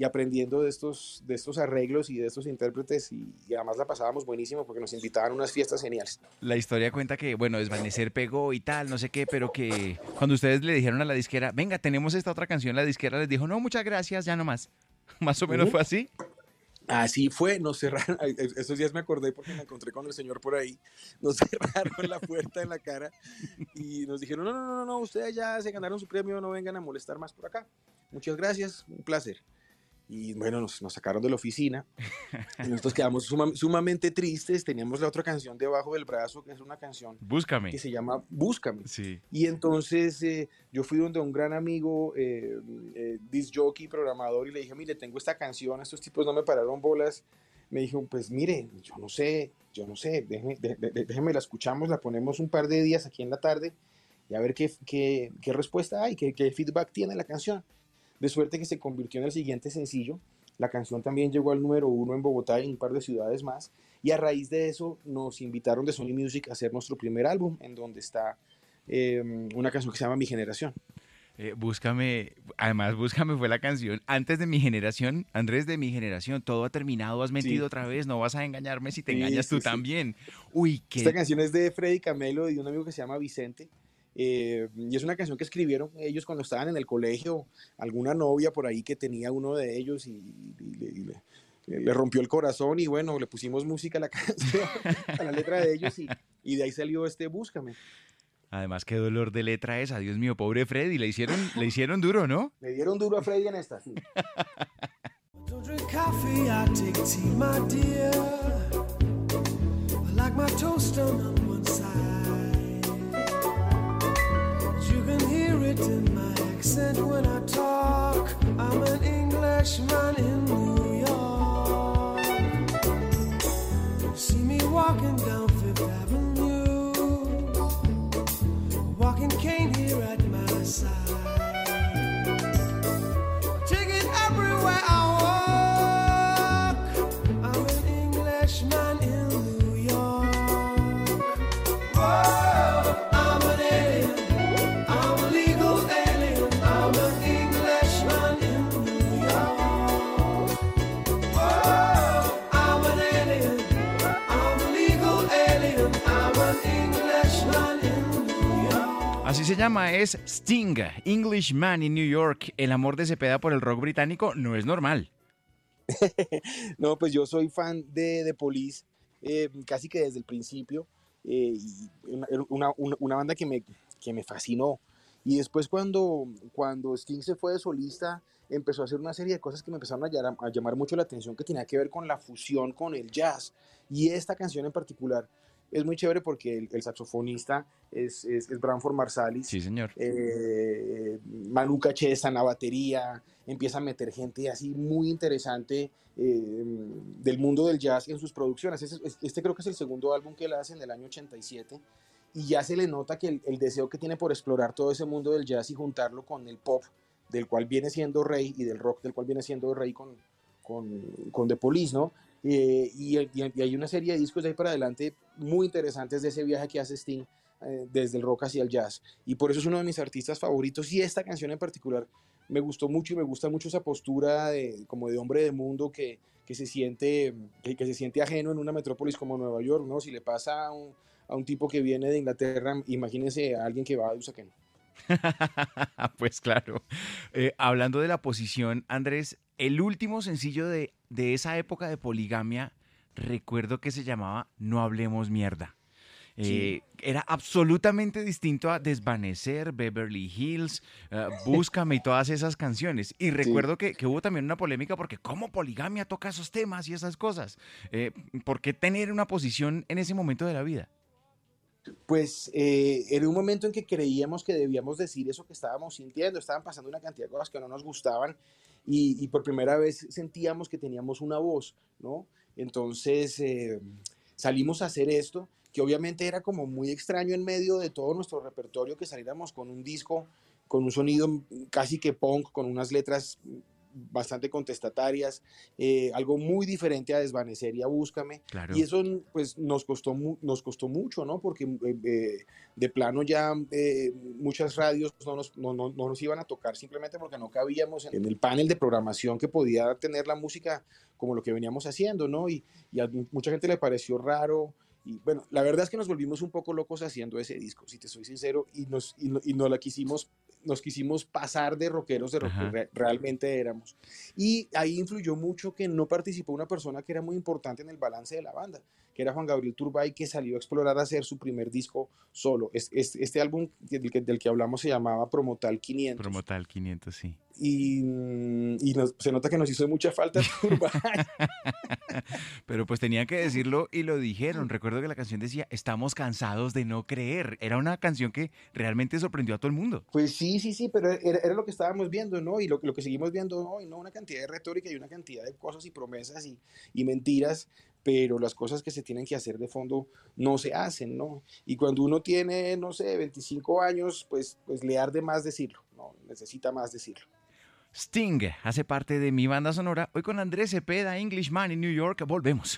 y aprendiendo de estos arreglos y de estos intérpretes, y además la pasábamos buenísimo porque nos invitaban a unas fiestas geniales. La historia cuenta que, bueno, Desvanecer pegó y tal, no sé qué, pero que cuando ustedes le dijeron a la disquera, venga, tenemos esta otra canción, la disquera les dijo, no, muchas gracias, ya no más. Más o menos fue así. Así fue, nos cerraron, esos días me acordé porque me encontré con el señor por ahí, nos cerraron la puerta en la cara y nos dijeron, no, ustedes ya se ganaron su premio, no vengan a molestar más por acá. Muchas gracias, un placer. Y bueno, nos sacaron de la oficina y nosotros quedamos sumamente tristes. Teníamos la otra canción debajo del brazo, que es una canción Búscame. que se llama Búscame. Sí. Y entonces yo fui donde un gran amigo, disc jockey, programador, y le dije, mire, tengo esta canción, estos tipos no me pararon bolas. Me dijo, pues mire, yo no sé, déjeme la escuchamos, la ponemos un par de días aquí en la tarde y a ver qué respuesta hay, qué feedback tiene la canción. De suerte que se convirtió en el siguiente sencillo. La canción también llegó al número 1 en Bogotá y en un par de ciudades más. Y a raíz de eso nos invitaron de Sony Music a hacer nuestro primer álbum, en donde está una canción que se llama Mi Generación. Búscame, además Búscame fue la canción antes de Mi Generación, Andrés, de Mi Generación, todo ha terminado, has mentido otra vez, no vas a engañarme si te engañas tú también. Uy, qué... Esta canción es de Freddy Camelo y de un amigo que se llama Vicente. Y es una canción que escribieron ellos cuando estaban en el colegio, alguna novia por ahí que tenía uno de ellos y le rompió el corazón, y bueno, le pusimos música a la canción, a la letra de ellos, y de ahí salió este Búscame. Además, qué dolor de letra esa, Dios mío, pobre Freddy, le hicieron duro, ¿no? Le dieron duro a Freddy en esta, sí. Don't drink coffee, I take tea, my dear. I like my toast on one side. You can hear it in my accent when I talk. I'm an Englishman in New York. See me walking down Fifth Avenue, walking cane here at my side. Take it everywhere I walk. I'm an Englishman in New York. Whoa, I'm an alien. I'm a legal alien. I'm an Englishman in New York. Whoa, I'm an alien. I'm a legal alien. I'm an Englishman in New York. Así se llama, es Sting, Englishman in New York. El amor de Cepeda por el rock británico no es normal. No, pues yo soy fan de The Police, casi que desde el principio, y una banda que me fascinó. Y después cuando Sting se fue de solista, empezó a hacer una serie de cosas que me empezaron a llamar mucho la atención, que tenía que ver con la fusión con el jazz. Y esta canción en particular es muy chévere porque el saxofonista es Branford Marsalis. Sí, señor. Manu Katché está en la batería, empieza a meter gente así muy interesante del mundo del jazz en sus producciones. Este creo que es el segundo álbum que él hace en el año 87, y ya se le nota que el deseo que tiene por explorar todo ese mundo del jazz y juntarlo con el pop, del cual viene siendo rey, y del rock, del cual viene siendo rey con The Police, ¿no? Y hay una serie de discos de ahí para adelante muy interesantes de ese viaje que hace Sting desde el rock hacia el jazz, y por eso es uno de mis artistas favoritos. Y esta canción en particular me gustó mucho, y me gusta mucho esa postura como de hombre de mundo que se siente ajeno en una metrópolis como Nueva York, ¿no? Si le pasa a un tipo que viene de Inglaterra, imagínense a alguien que va de Usaquén. Pues claro. Hablando de la posición, Andrés, el último sencillo de esa época de Poligamia, recuerdo que se llamaba No Hablemos Mierda. Sí. Era absolutamente distinto a Desvanecer, Beverly Hills, Búscame y todas esas canciones. Y recuerdo que hubo también una polémica porque ¿cómo Poligamia toca esos temas y esas cosas? ¿Por qué tener una posición en ese momento de la vida? Pues era un momento en que creíamos que debíamos decir eso que estábamos sintiendo. Estaban pasando una cantidad de cosas que no nos gustaban, y por primera vez sentíamos que teníamos una voz, ¿no? Entonces salimos a hacer esto, que obviamente era como muy extraño en medio de todo nuestro repertorio, que saliéramos con un disco con un sonido casi que punk, con unas letras bastante contestatarias, algo muy diferente a Desvanecer y a Búscame. Claro. Y eso pues nos costó mucho, ¿no? Porque de plano ya muchas radios no nos iban a tocar simplemente porque no cabíamos en el panel de programación que podía tener la música como lo que veníamos haciendo, ¿no? Y a mucha gente le pareció raro. Y bueno, la verdad es que nos volvimos un poco locos haciendo ese disco, si te soy sincero, y nos quisimos pasar de rockeros de rock que realmente éramos. Y ahí influyó mucho que no participó una persona que era muy importante en el balance de la banda, que era Juan Gabriel Turbay, que salió a explorar a hacer su primer disco solo. Este álbum del que hablamos se llamaba Promotal 500. Promotal 500, sí. Y se nota que nos hizo mucha falta Turbay. Pero pues tenía que decirlo y lo dijeron. Recuerdo que la canción decía, estamos cansados de no creer. Era una canción que realmente sorprendió a todo el mundo. Pues sí, pero era lo que estábamos viendo, ¿no? Y lo que seguimos viendo hoy, ¿no? Una cantidad de retórica y una cantidad de cosas y promesas y mentiras, pero las cosas que se tienen que hacer de fondo no se hacen, ¿no? Y cuando uno tiene, no sé, 25 años, pues le arde más decirlo, ¿no? Necesita más decirlo. Sting hace parte de mi banda sonora. Hoy con Andrés Cepeda, Englishman en New York. Volvemos.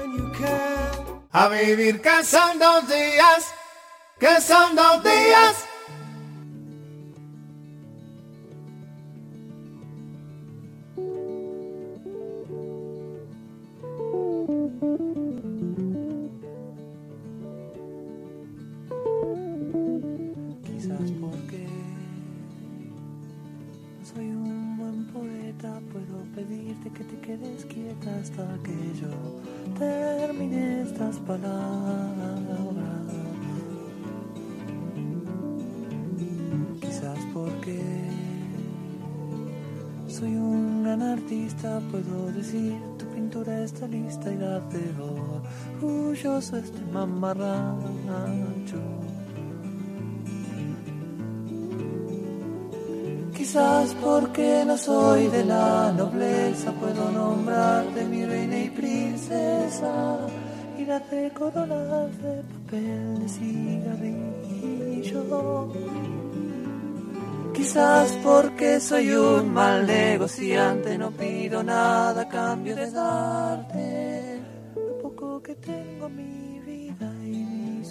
A vivir que son 2 días, que son 2 días. Quizás porque soy un buen poeta, puedo pedirte que te quedes quieta hasta que yo termine estas palabras. Quizás porque soy un gran artista, puedo decir tu pintura está lista y darte orgulloso este mamarracho. Quizás porque no soy de la nobleza, puedo nombrarte mi reina y princesa y darte coronas de papel de cigarrillo. Quizás porque soy un mal negociante, no pido nada a cambio de darte lo poco que tengo, mi vida y mi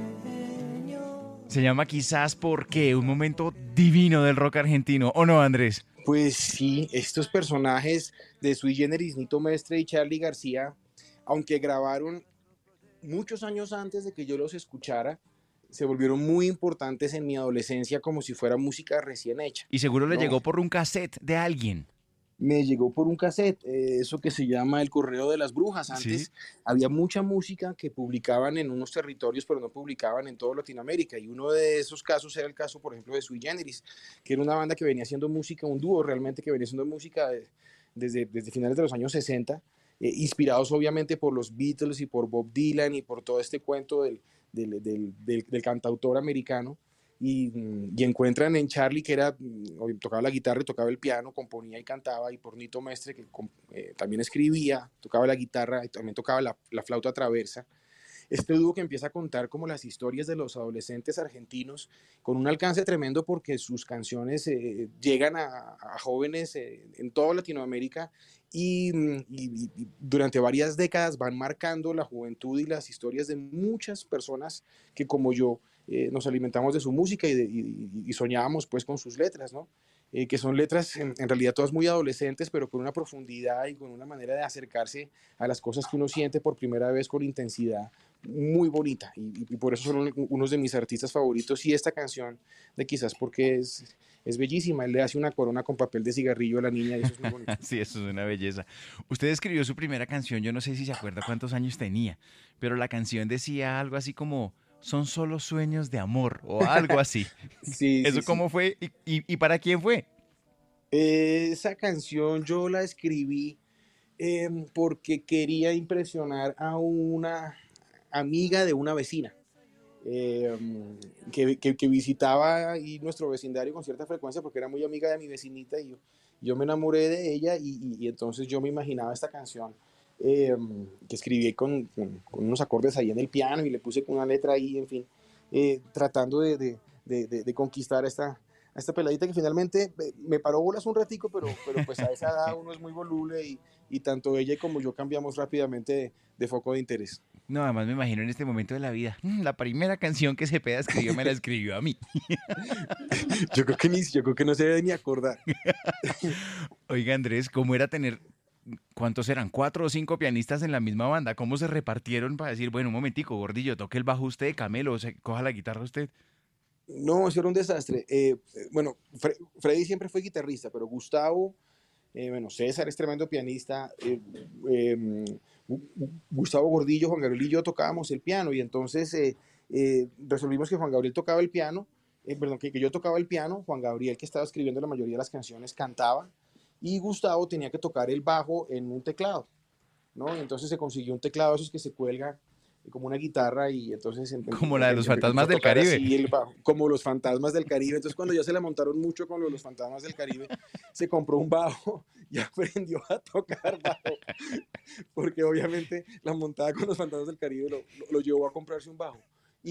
sueño. Se llama Quizás porque un momento divino del rock argentino, ¿o no, Andrés? Pues sí, estos personajes de Sui Generis, Nito Mestre y Charly García, aunque grabaron muchos años antes de que yo los escuchara, se volvieron muy importantes en mi adolescencia como si fuera música recién hecha. Y seguro le llegó por un cassette de alguien. Me llegó por un cassette, eso que se llama El Correo de las Brujas. Antes ¿Sí? había mucha música que publicaban en unos territorios, pero no publicaban en toda Latinoamérica. Y uno de esos casos era el caso, por ejemplo, de Sui Generis, que era una banda que venía haciendo música, un dúo realmente que venía haciendo música desde finales de los años 60, inspirados obviamente por los Beatles y por Bob Dylan y por todo este cuento del cantautor americano. Y encuentran en Charly, que tocaba la guitarra y tocaba el piano, componía y cantaba, y por Nito Mestre, que también escribía, tocaba la guitarra y también tocaba la flauta traversa. Este dúo que empieza a contar como las historias de los adolescentes argentinos con un alcance tremendo porque sus canciones llegan a jóvenes en toda Latinoamérica y durante varias décadas van marcando la juventud y las historias de muchas personas que como yo nos alimentamos de su música y soñábamos pues con sus letras, ¿no? Que son letras en realidad todas muy adolescentes, pero con una profundidad y con una manera de acercarse a las cosas que uno siente por primera vez con intensidad muy bonita, y por eso son unos de mis artistas favoritos. Y esta canción de Quizás porque es bellísima. Él le hace una corona con papel de cigarrillo a la niña y eso es muy bonito. Sí, eso es una belleza. Usted escribió su primera canción, yo no sé si se acuerda cuántos años tenía, pero la canción decía algo así como son solo sueños de amor o algo así. Sí, ¿Eso sí, cómo fue y para quién fue? Esa canción yo la escribí porque quería impresionar a una amiga de una vecina que visitaba ahí nuestro vecindario con cierta frecuencia porque era muy amiga de mi vecinita, y yo me enamoré de ella, y entonces yo me imaginaba esta canción que escribí con unos acordes ahí en el piano y le puse con una letra ahí, en fin, tratando de conquistar a esta peladita que finalmente me paró bolas un ratico, pero pues a esa edad uno es muy voluble y tanto ella como yo cambiamos rápidamente de foco de interés. No, además me imagino en este momento de la vida, la primera canción que Cepeda escribió me la escribió a mí. Yo creo que no se debe ni acordar. Oiga, Andrés, ¿cómo era tener, cuántos eran, 4 o 5 pianistas en la misma banda? ¿Cómo se repartieron para decir, bueno, un momentico, Gordillo, toque el bajo usted, Camelo, coja la guitarra usted? No, eso era un desastre. Bueno, Freddy siempre fue guitarrista, pero Gustavo, bueno, César es tremendo pianista, Gustavo Gordillo, Juan Gabriel y yo tocábamos el piano, y entonces resolvimos que Juan Gabriel tocaba el piano, perdón, que yo tocaba el piano, Juan Gabriel, que estaba escribiendo la mayoría de las canciones, cantaba, y Gustavo tenía que tocar el bajo en un teclado, ¿no? Y entonces se consiguió un teclado esos que se cuelga como una guitarra, y entonces como la de los fantasmas del Caribe, así como los fantasmas del Caribe. Entonces cuando ya se la montaron mucho con los fantasmas del Caribe, se compró un bajo y aprendió a tocar bajo, porque obviamente la montada con los fantasmas del Caribe lo llevó a comprarse un bajo.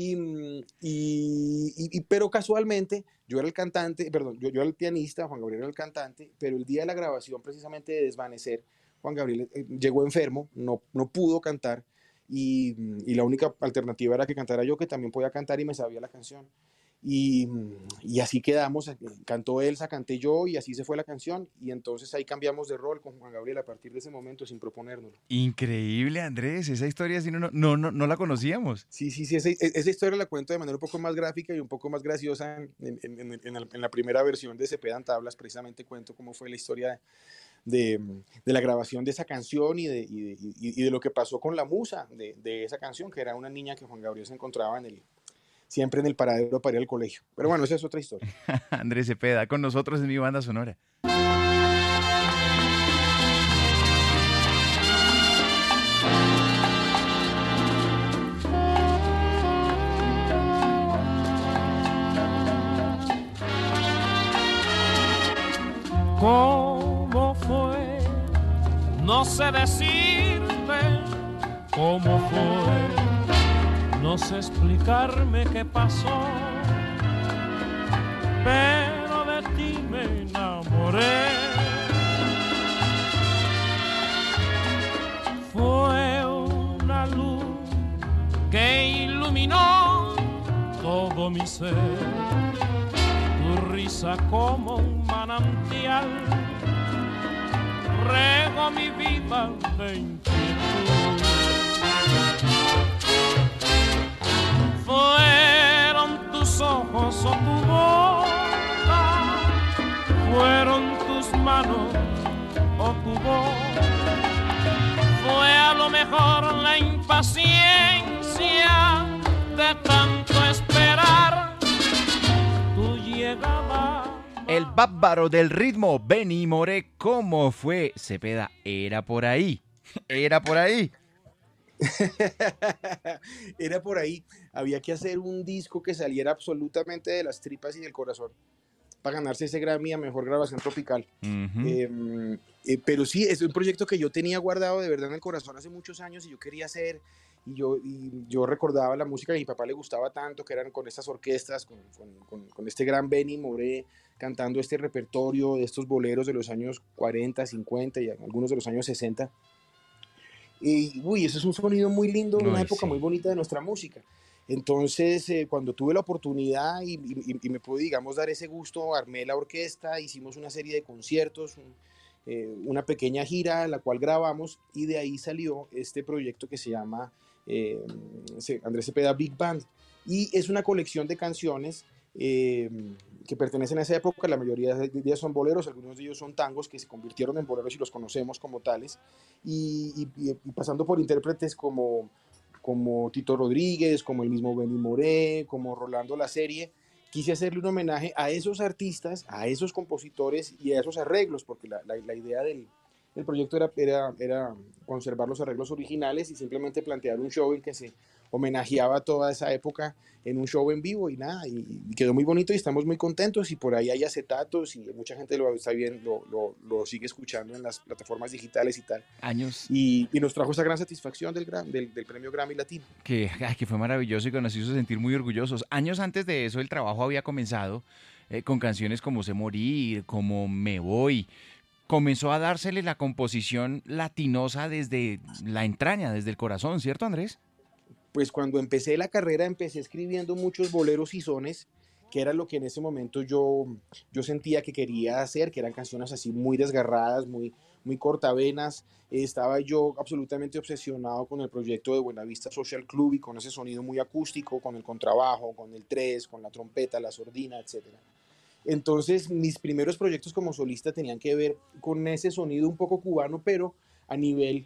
Pero casualmente yo era el cantante, perdón, yo era el pianista, Juan Gabriel era el cantante, pero el día de la grabación, precisamente de Desvanecer, Juan Gabriel llegó enfermo, no pudo cantar, y la única alternativa era que cantara yo, que también podía cantar y me sabía la canción. Y así quedamos, cantó Elsa, canté yo, y así se fue la canción, y entonces ahí cambiamos de rol con Juan Gabriel a partir de ese momento sin proponérnoslo. Increíble, Andrés, esa historia sí no la conocíamos. Sí, esa historia la cuento de manera un poco más gráfica y un poco más graciosa en la primera versión de Cepeda en Tablas. Precisamente cuento cómo fue la historia de la grabación de esa canción y de lo que pasó con la musa de esa canción, que era una niña que Juan Gabriel se encontraba siempre en el paradero para ir al colegio. Pero bueno, esa es otra historia. Andrés Cepeda, con nosotros en Mi Banda Sonora. ¿Cómo fue? No sé decirte cómo fue, no sé explicarme qué pasó, pero de ti me enamoré. Fue una luz que iluminó todo mi ser, tu risa como un manantial rego mi vida de inquietud. Fueron tus ojos o tu boca, fueron tus manos o tu voz, fue a lo mejor la impaciencia de tanto esperar tu llegada. El bárbaro del ritmo, Benny Moré, ¿cómo fue? Cepeda, era por ahí. Era por ahí. Era por ahí. Había que hacer un disco que saliera absolutamente de las tripas y del corazón para ganarse ese Grammy a Mejor Grabación Tropical. Pero sí, es un proyecto que yo tenía guardado de verdad en el corazón hace muchos años y yo quería hacer. Y yo recordaba la música que a mi papá le gustaba tanto, que eran con estas orquestas, con este gran Benny Moré, cantando este repertorio de estos boleros de los años 40, 50 y algunos de los años 60. Y eso es un sonido muy lindo, una época muy bonita de nuestra música. Entonces, cuando tuve la oportunidad y me pude, digamos, dar ese gusto, armé la orquesta, hicimos una serie de conciertos, una pequeña gira, la cual grabamos, y de ahí salió este proyecto que se llama Andrés Cepeda Big Band. Y es una colección de canciones que pertenecen a esa época. La mayoría de ellas son boleros, algunos de ellos son tangos que se convirtieron en boleros y los conocemos como tales, y pasando por intérpretes como Tito Rodríguez, como el mismo Benny Moré, como Rolando La Serie. Quise hacerle un homenaje a esos artistas, a esos compositores y a esos arreglos, porque la idea del proyecto era conservar los arreglos originales y simplemente plantear un show en que se homenajeaba toda esa época en un show en vivo, y nada, y quedó muy bonito y estamos muy contentos, y por ahí hay acetatos y mucha gente lo está viendo, lo sigue escuchando en las plataformas digitales y tal. Años. Y nos trajo esa gran satisfacción del premio Grammy Latino. Que fue maravilloso y que nos hizo sentir muy orgullosos. Años antes de eso el trabajo había comenzado con canciones como Sé Morir, como Me Voy. Comenzó a dársele la composición latinosa desde la entraña, desde el corazón, ¿cierto, Andrés? Pues cuando empecé la carrera empecé escribiendo muchos boleros y sones, que era lo que en ese momento yo sentía que quería hacer, que eran canciones así muy desgarradas, muy cortavenas. Estaba yo absolutamente obsesionado con el proyecto de Buenavista Social Club y con ese sonido muy acústico, con el contrabajo, con el tres, con la trompeta, la sordina, etcétera. Entonces, mis primeros proyectos como solista tenían que ver con ese sonido un poco cubano, pero a nivel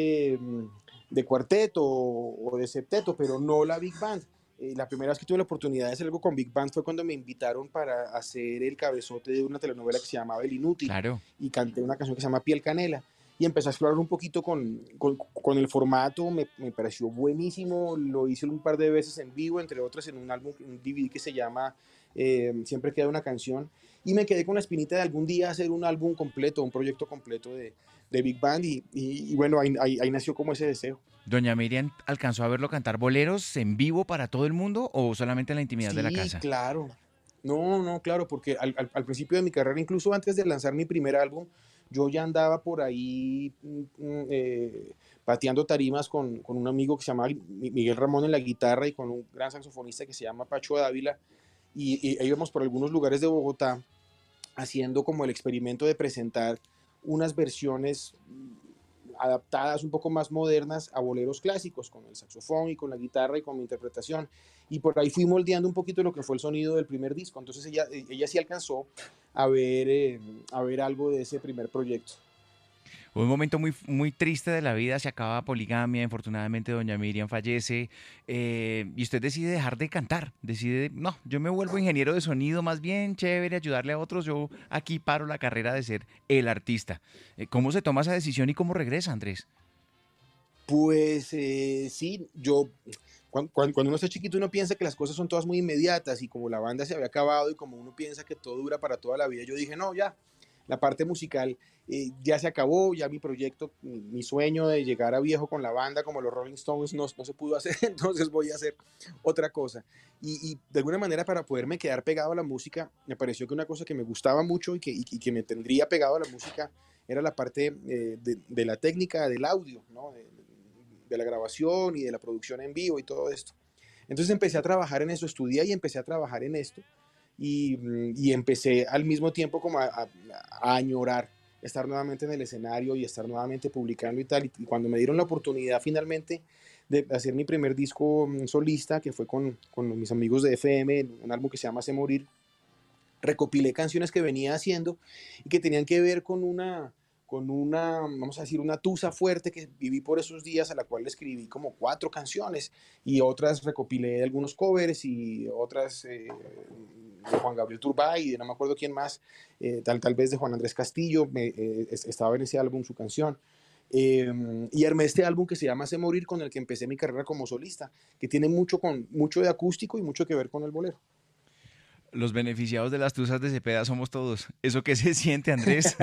de cuarteto o de septeto, pero no la big band. La primera vez que tuve la oportunidad de hacer algo con big band fue cuando me invitaron para hacer el cabezote de una telenovela que se llamaba El Inútil. Claro. Y canté una canción que se llama Piel Canela. Y empecé a explorar un poquito con el formato, me pareció buenísimo, lo hice un par de veces en vivo, entre otras en un álbum, un DVD que se llama Siempre Queda Una Canción, y me quedé con la espinita de algún día hacer un álbum completo, un proyecto completo de Big Band, y bueno, ahí nació como ese deseo. ¿Doña Miriam alcanzó a verlo cantar boleros en vivo para todo el mundo o solamente en la intimidad de la casa? Sí, claro. No, claro, porque al principio de mi carrera, incluso antes de lanzar mi primer álbum, yo ya andaba por ahí pateando tarimas con un amigo que se llama Miguel Ramón en la guitarra y con un gran saxofonista que se llama Pacho Dávila, y íbamos por algunos lugares de Bogotá haciendo como el experimento de presentar unas versiones adaptadas un poco más modernas a boleros clásicos, con el saxofón y con la guitarra y con mi interpretación, y por ahí fui moldeando un poquito lo que fue el sonido del primer disco. Entonces ella sí alcanzó a ver algo de ese primer proyecto. Un momento muy, muy triste de la vida, se acaba Poligamia, infortunadamente doña Miriam fallece, y usted decide dejar de cantar, decide, no, yo me vuelvo ingeniero de sonido, más bien chévere, ayudarle a otros, yo aquí paro la carrera de ser el artista. ¿Cómo se toma esa decisión y cómo regresa, Andrés? Pues sí, cuando uno está chiquito uno piensa que las cosas son todas muy inmediatas, y como la banda se había acabado y como uno piensa que todo dura para toda la vida, yo dije, no, ya, la parte musical ya se acabó, ya mi proyecto, mi sueño de llegar a viejo con la banda como los Rolling Stones no se pudo hacer, entonces voy a hacer otra cosa. Y de alguna manera, para poderme quedar pegado a la música, me pareció que una cosa que me gustaba mucho y que me tendría pegado a la música era la parte de la técnica del audio, ¿no? De la grabación y de la producción en vivo y todo esto. Entonces empecé a trabajar en eso, estudié y empecé a trabajar en esto, y empecé al mismo tiempo como a añorar estar nuevamente en el escenario y estar nuevamente publicando y tal. Y cuando me dieron la oportunidad finalmente de hacer mi primer disco solista, que fue con mis amigos de FM, un álbum que se llama Sé Morir, recopilé canciones que venía haciendo y que tenían que ver con una, vamos a decir, una tusa fuerte que viví por esos días, a la cual escribí como 4 canciones, y otras recopilé algunos covers y otras de Juan Gabriel Turbay y de no me acuerdo quién más, tal vez de Juan Andrés Castillo, estaba en ese álbum su canción. Y armé este álbum que se llama Sé Morir, con el que empecé mi carrera como solista, que tiene mucho de acústico y mucho que ver con el bolero. Los beneficiados de las tusas de Cepeda somos todos. ¿Eso qué se siente, Andrés?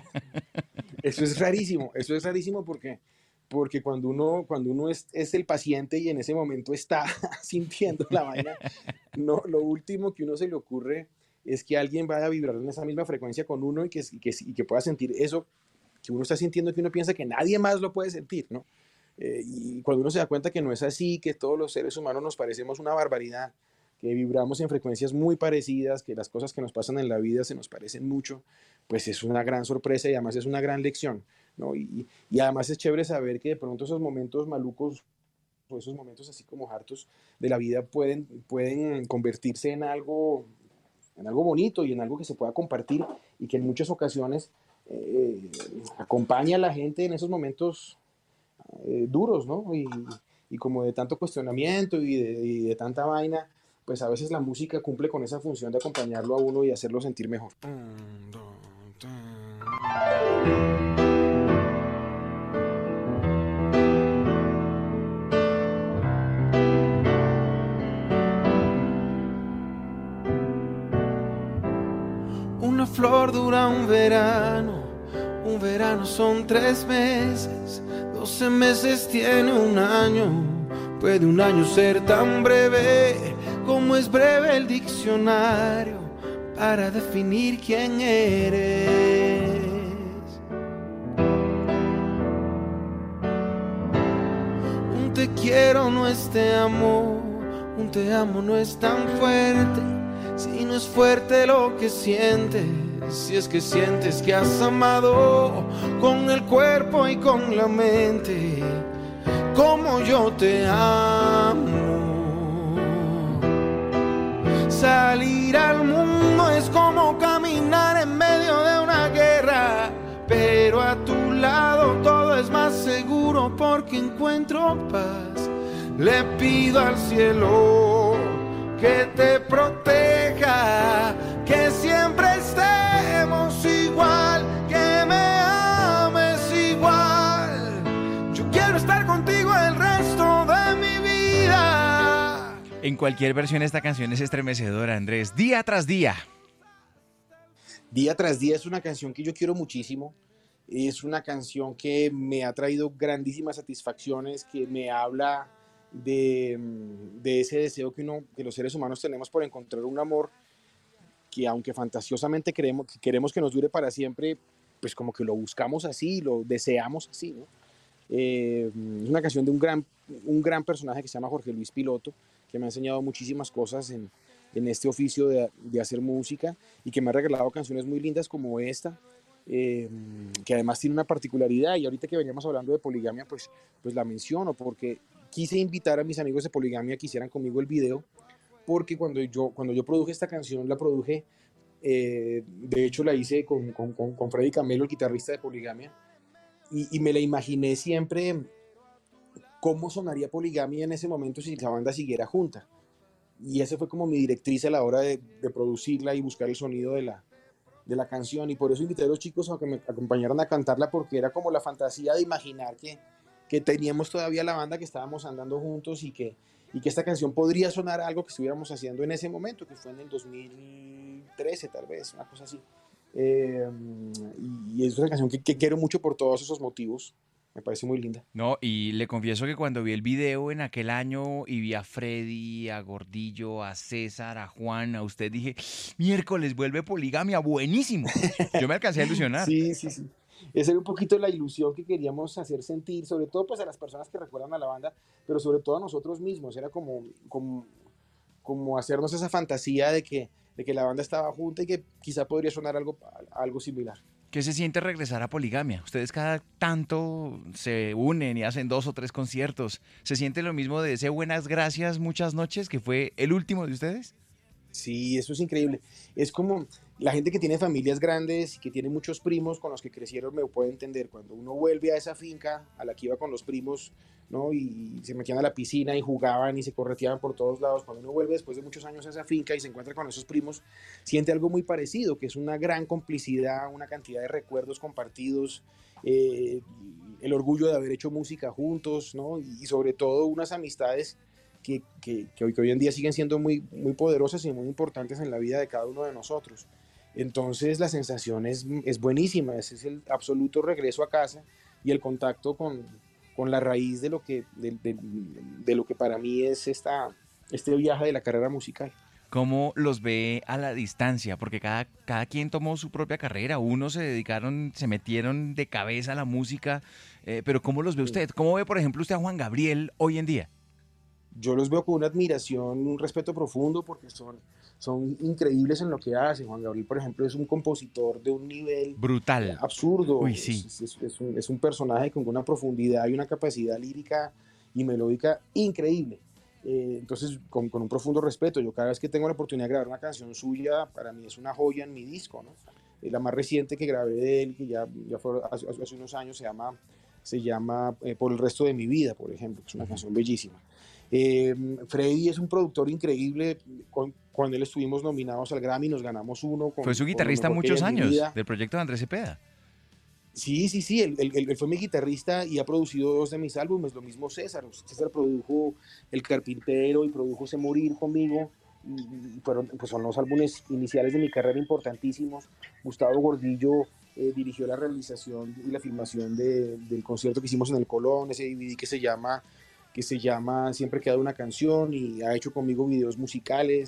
Eso es rarísimo porque cuando uno es el paciente y en ese momento está sintiendo la vaina, no, lo último que uno se le ocurre es que alguien vaya a vibrar en esa misma frecuencia con uno y que pueda sentir eso que uno está sintiendo, que uno piensa que nadie más lo puede sentir, ¿no? Y cuando uno se da cuenta que no es así, que todos los seres humanos nos parecemos una barbaridad, que vibramos en frecuencias muy parecidas, que las cosas que nos pasan en la vida se nos parecen mucho, pues es una gran sorpresa y además es una gran lección, ¿no? Y además es chévere saber que de pronto esos momentos malucos o esos momentos así como hartos de la vida pueden convertirse en algo bonito y en algo que se pueda compartir, y que en muchas ocasiones acompaña a la gente en esos momentos duros, ¿no? Y como de tanto cuestionamiento y de tanta vaina, pues a veces la música cumple con esa función de acompañarlo a uno y hacerlo sentir mejor. Una flor dura un verano son 3 meses, 12 meses tiene un año. Puede un año ser tan breve como es breve el diccionario para definir quién eres. Un te quiero no es te amo, un te amo no es tan fuerte. Si no es fuerte lo que sientes, si es que sientes que has amado con el cuerpo y con la mente, como yo te amo. Salir al mundo es como caminar en medio de una guerra, pero a tu lado todo es más seguro porque encuentro paz. Le pido al cielo que te proteja, que siempre estemos igual, que me ames igual. Yo quiero estar contigo el resto de mi vida. En cualquier versión esta canción es estremecedora, Andrés. Día tras día. Día tras día es una canción que yo quiero muchísimo. Es una canción que me ha traído grandísimas satisfacciones, que me habla de ese deseo que los seres humanos tenemos por encontrar un amor que, aunque fantasiosamente queremos que nos dure para siempre, pues como que lo buscamos así, lo deseamos así, ¿no? Es una canción de un gran personaje que se llama Jorge Luis Piloto, que me ha enseñado muchísimas cosas en este oficio de hacer música, y que me ha regalado canciones muy lindas como esta, que además tiene una particularidad, y ahorita que veníamos hablando de Poligamia, pues la menciono porque quise invitar a mis amigos de Poligamia que hicieran conmigo el video, porque cuando yo produje esta canción, la produje, de hecho la hice con Freddy Camelo, el guitarrista de Poligamia, y me la imaginé siempre cómo sonaría Poligamia en ese momento si la banda siguiera junta, y esa fue como mi directriz a la hora de producirla y buscar el sonido de la canción, y por eso invité a los chicos a que me acompañaran a cantarla, porque era como la fantasía de imaginar que teníamos todavía la banda, que estábamos andando juntos, y que esta canción podría sonar a algo que estuviéramos haciendo en ese momento, que fue en el 2013 tal vez, una cosa así. Y es una canción que quiero mucho por todos esos motivos. Me parece muy linda. No, y le confieso que cuando vi el video en aquel año y vi a Freddy, a Gordillo, a César, a Juan, a usted, dije, miércoles, vuelve Poligamia, buenísimo. Yo me alcancé a ilusionar. Sí. Esa era un poquito la ilusión que queríamos hacer sentir, sobre todo pues a las personas que recuerdan a la banda, pero sobre todo a nosotros mismos. Era como hacernos esa fantasía de que la banda estaba junta y que quizá podría sonar algo similar. ¿Qué se siente regresar a Poligamia? Ustedes cada tanto se unen y hacen 2 o 3 conciertos. ¿Se siente lo mismo de ese Buenas Gracias Muchas Noches, que fue el último de ustedes? Sí, eso es increíble. Es como la gente que tiene familias grandes y que tiene muchos primos con los que crecieron, me puede entender. Cuando uno vuelve a esa finca a la que iba con los primos, ¿no? Y se metían a la piscina y jugaban y se correteaban por todos lados. Cuando uno vuelve después de muchos años a esa finca y se encuentra con esos primos, siente algo muy parecido, que es una gran complicidad, una cantidad de recuerdos compartidos, el orgullo de haber hecho música juntos, ¿no? Y sobre todo unas amistades que hoy en día siguen siendo muy, muy poderosas y muy importantes en la vida de cada uno de nosotros. Entonces la sensación es buenísima, ese es el absoluto regreso a casa y el contacto con la raíz de lo que para mí es este viaje de la carrera musical. ¿Cómo los ve a la distancia? Porque cada quien tomó su propia carrera, unos se metieron de cabeza a la música, pero ¿cómo los ve usted? ¿Cómo ve, por ejemplo, usted a Juan Gabriel hoy en día? Yo los veo con una admiración, un respeto profundo, porque son increíbles en lo que hacen. Juan Gabriel, por ejemplo, es un compositor de un nivel brutal, absurdo. Uy, sí. Es un personaje con una profundidad y una capacidad lírica y melódica increíble. Entonces, con un profundo respeto, yo cada vez que tengo la oportunidad de grabar una canción suya, para mí es una joya en mi disco, ¿no? La más reciente que grabé de él, que ya fue hace unos años, se llama Por el resto de mi vida, por ejemplo, que es una canción bellísima. Freddy es un productor increíble. Cuando él estuvimos nominados al Grammy, nos ganamos uno. Fue su guitarrista muchos años del proyecto de Andrés Cepeda. Sí, él fue mi guitarrista y ha producido 2 de mis álbumes. Lo mismo César produjo El Carpintero y produjo Se Morir conmigo, y son los álbumes iniciales de mi carrera importantísimos. Gustavo Gordillo dirigió la realización y la filmación del concierto que hicimos en el Colón, ese DVD que se llama Siempre queda una canción, y ha hecho conmigo videos musicales.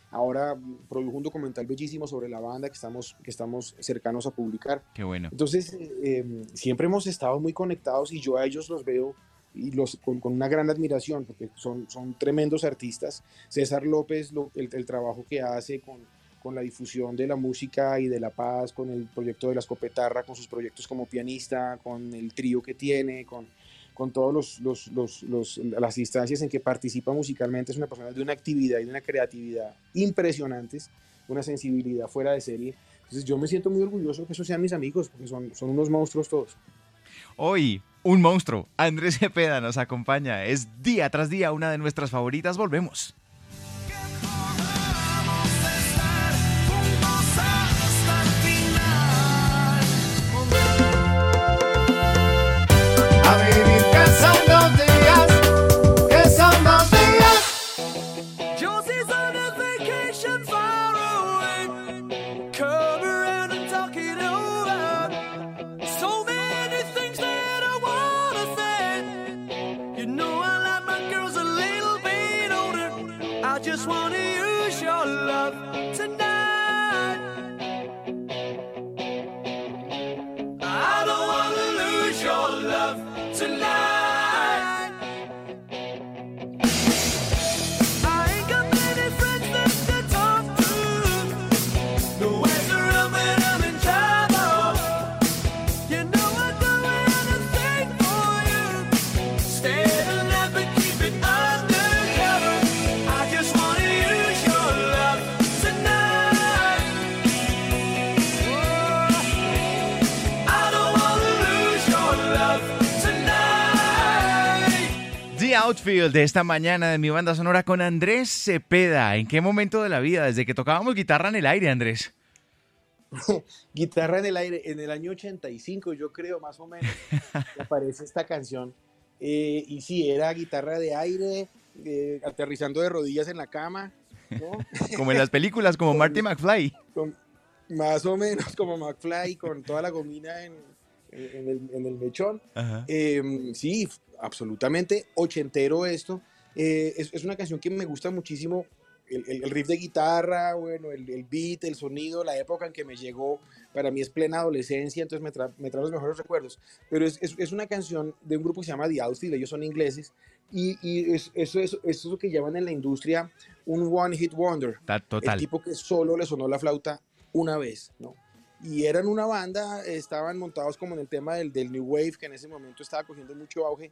ahora produjo un documental bellísimo sobre la banda que estamos cercanos a publicar. Qué bueno. Entonces, siempre hemos estado muy conectados y yo a ellos los veo y con una gran admiración porque son tremendos artistas. César López, el trabajo que hace con la difusión de la música y de la paz, con el proyecto de la escopetarra, con sus proyectos como pianista, con el trío que tiene, con todas las instancias en que participa musicalmente. Es una persona de una actividad y de una creatividad impresionantes, una sensibilidad fuera de serie. Entonces yo me siento muy orgulloso que esos sean mis amigos, porque son unos monstruos todos. Hoy, un monstruo, Andrés Cepeda nos acompaña. Es día tras día una de nuestras favoritas. Volvemos. A vivir que son 2 días, que son 2 días. Josie's on a vacation far away. Come around and talk it over. So many things that I wanna say. You know I like my girls a little bit older. I just wanna use your love tonight. I don't wanna lose your love tonight. I ain't got many friends left to talk to. Nowhere's around when I'm in trouble. You know I'd do anything for you. Stay alive but keep it undercover. I just wanna use your love tonight. I don't wanna lose your love tonight. The Outfield de esta mañana de mi banda sonora con Andrés Cepeda. ¿En qué momento de la vida? Desde que tocábamos guitarra en el aire, Andrés. Guitarra en el aire, en el año 85, yo creo, más o menos, aparece esta canción. Y sí, era guitarra de aire, aterrizando de rodillas en la cama, ¿no? Como en las películas, como Marty McFly. Más o menos como McFly, con toda la gomina en el mechón. Ajá. Sí, absolutamente ochentero esto. Es una canción que me gusta muchísimo. El riff de guitarra, bueno, el beat, el sonido, la época en que me llegó, para mí es plena adolescencia, entonces me trae los mejores recuerdos. Pero es una canción de un grupo que se llama The Outfield, ellos son ingleses, y eso es lo que llaman en la industria un one hit wonder. Total. El tipo que solo le sonó la flauta una vez, ¿no? Y eran una banda, estaban montados como en el tema del New Wave, que en ese momento estaba cogiendo mucho auge,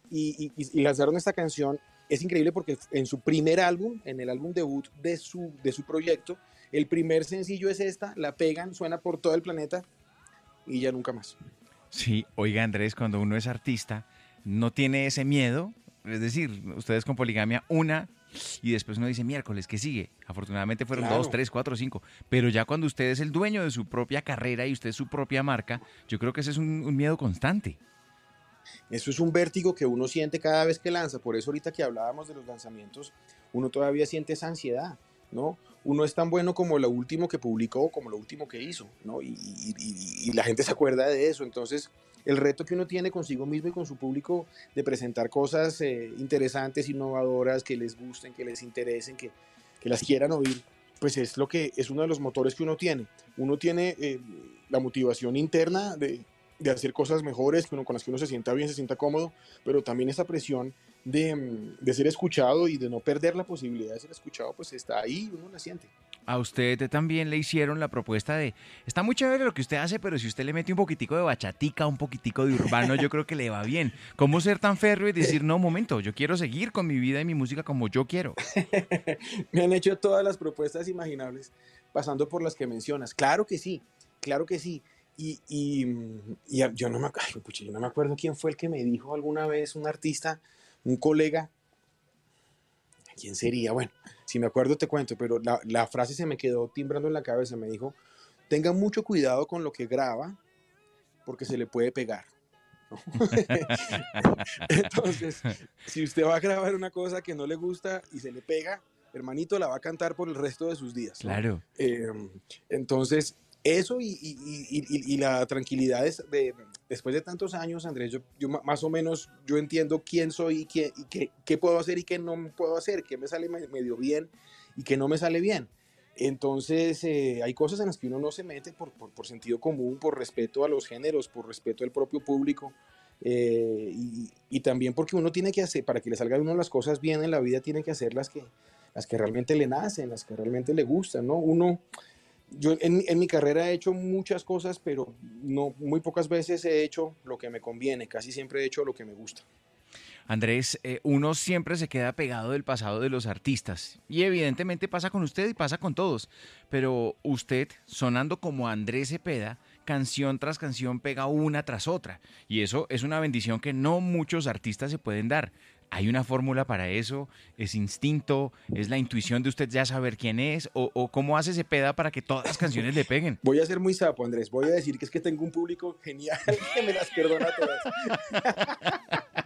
y lanzaron esta canción. Es increíble porque en su primer álbum, en el álbum debut de su proyecto, el primer sencillo es esta, la pegan, suena por todo el planeta y ya nunca más. Sí, oiga Andrés, cuando uno es artista, no tiene ese miedo. Es decir, ustedes con Poligamia, una, y después uno dice, miércoles, ¿qué sigue? Afortunadamente fueron 2, 3, 4, 5. Pero ya cuando usted es el dueño de su propia carrera y usted es su propia marca, yo creo que ese es un miedo constante. Eso es un vértigo que uno siente cada vez que lanza. Por eso ahorita que hablábamos de los lanzamientos, uno todavía siente esa ansiedad, ¿no? Uno es tan bueno como lo último que publicó, como lo último que hizo, ¿no? Y la gente se acuerda de eso. Entonces, el reto que uno tiene consigo mismo y con su público de presentar cosas interesantes, innovadoras, que les gusten, que les interesen, que las quieran oír, pues es uno de los motores que uno tiene. Uno tiene la motivación interna de hacer cosas mejores, con las que uno se sienta bien, se sienta cómodo, pero también esa presión de ser escuchado y de no perder la posibilidad de ser escuchado, pues está ahí, uno la siente. A usted también le hicieron la propuesta de, está muy chévere lo que usted hace, pero si usted le mete un poquitico de bachatica, un poquitico de urbano, yo creo que le va bien. ¿Cómo ser tan férreo y decir, no, momento, yo quiero seguir con mi vida y mi música como yo quiero? Me han hecho todas las propuestas imaginables, pasando por las que mencionas. Claro que sí, claro que sí. Y yo no me acuerdo quién fue el que me dijo alguna vez, un artista, un colega. ¿Quién sería? Bueno, si me acuerdo te cuento, pero la frase se me quedó timbrando en la cabeza. Me dijo, tenga mucho cuidado con lo que graba, porque se le puede pegar, ¿no? Entonces, si usted va a grabar una cosa que no le gusta y se le pega, hermanito, la va a cantar por el resto de sus días, ¿no? Claro. Entonces, eso y la tranquilidad después de tantos años, Andrés, yo más o menos yo entiendo quién soy y qué puedo hacer y qué no puedo hacer, qué me sale medio bien y que no me sale bien. Entonces hay cosas en las que uno no se mete por sentido común, por respeto a los géneros, por respeto al propio público, y también porque uno tiene que hacer, para que le salgan a uno las cosas bien en la vida, tiene que hacer las que realmente le nacen, las que realmente le gustan, ¿no? Yo en mi carrera he hecho muchas cosas, pero no, muy pocas veces he hecho lo que me conviene, casi siempre he hecho lo que me gusta. Andrés, uno siempre se queda pegado del pasado de los artistas y evidentemente pasa con usted y pasa con todos, pero usted, sonando como Andrés Cepeda, canción tras canción pega una tras otra y eso es una bendición que no muchos artistas se pueden dar. ¿Hay una fórmula para eso? ¿Es instinto? ¿Es la intuición de usted ya saber quién es? ¿O cómo hace Cepeda para que todas las canciones le peguen? Voy a ser muy sapo, Andrés. Voy a decir que es que tengo un público genial que me las perdona todas.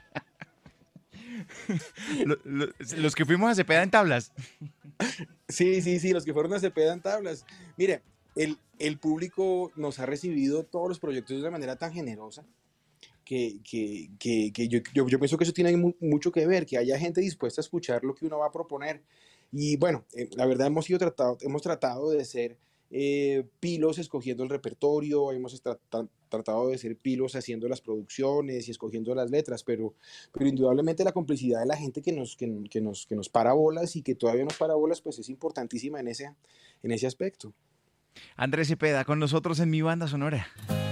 Los que fuimos a Cepeda en tablas. Sí, los que fueron a Cepeda en tablas. Mire, el público nos ha recibido todos los proyectos de una manera tan generosa que yo pienso que eso tiene mucho que ver, que haya gente dispuesta a escuchar lo que uno va a proponer. Y bueno, la verdad hemos tratado de ser pilos escogiendo el repertorio, hemos tratado de ser pilos haciendo las producciones y escogiendo las letras, pero indudablemente la complicidad de la gente que nos para bolas y que todavía nos para bolas, pues es importantísima en ese aspecto. Andrés Cepeda con nosotros en Mi Banda Sonora.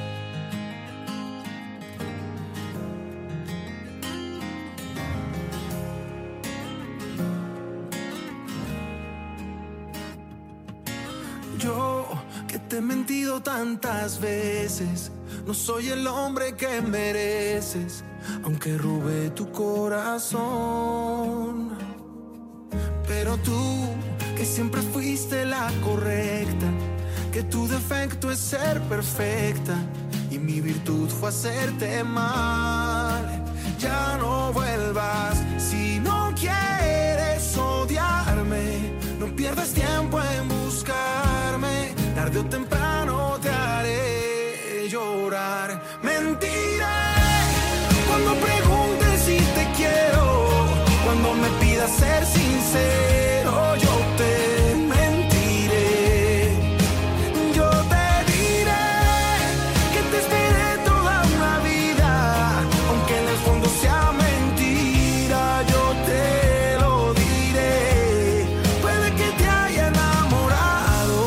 Yo que te he mentido tantas veces, no soy el hombre que mereces, aunque robé tu corazón. Pero tú, que siempre fuiste la correcta, que tu defecto es ser perfecta y mi virtud fue hacerte mal. Ya no vuelvas si no quieres odiarme, no pierdas tiempo en buscarme, tarde o temprano te haré llorar. Mentiré cuando preguntes si te quiero, cuando me pidas ser sincero, yo te mentiré. Yo te diré que te esperé toda una vida, aunque en el fondo sea mentira, yo te lo diré. Puede que te haya enamorado,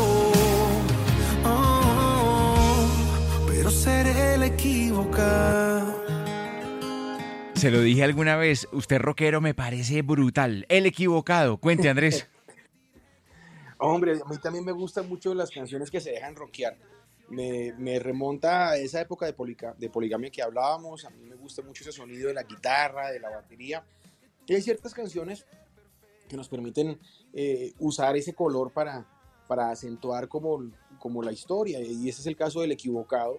pero seré el equivocado. Se lo dije alguna vez, usted rockero me parece brutal. El equivocado. Cuente, Andrés. Hombre, a mí también me gustan mucho las canciones que se dejan rockear. Me remonta a esa época de poligamia que hablábamos. A mí me gusta mucho ese sonido de la guitarra, de la batería. Y hay ciertas canciones que nos permiten usar ese color para acentuar como la historia. Y ese es el caso del equivocado.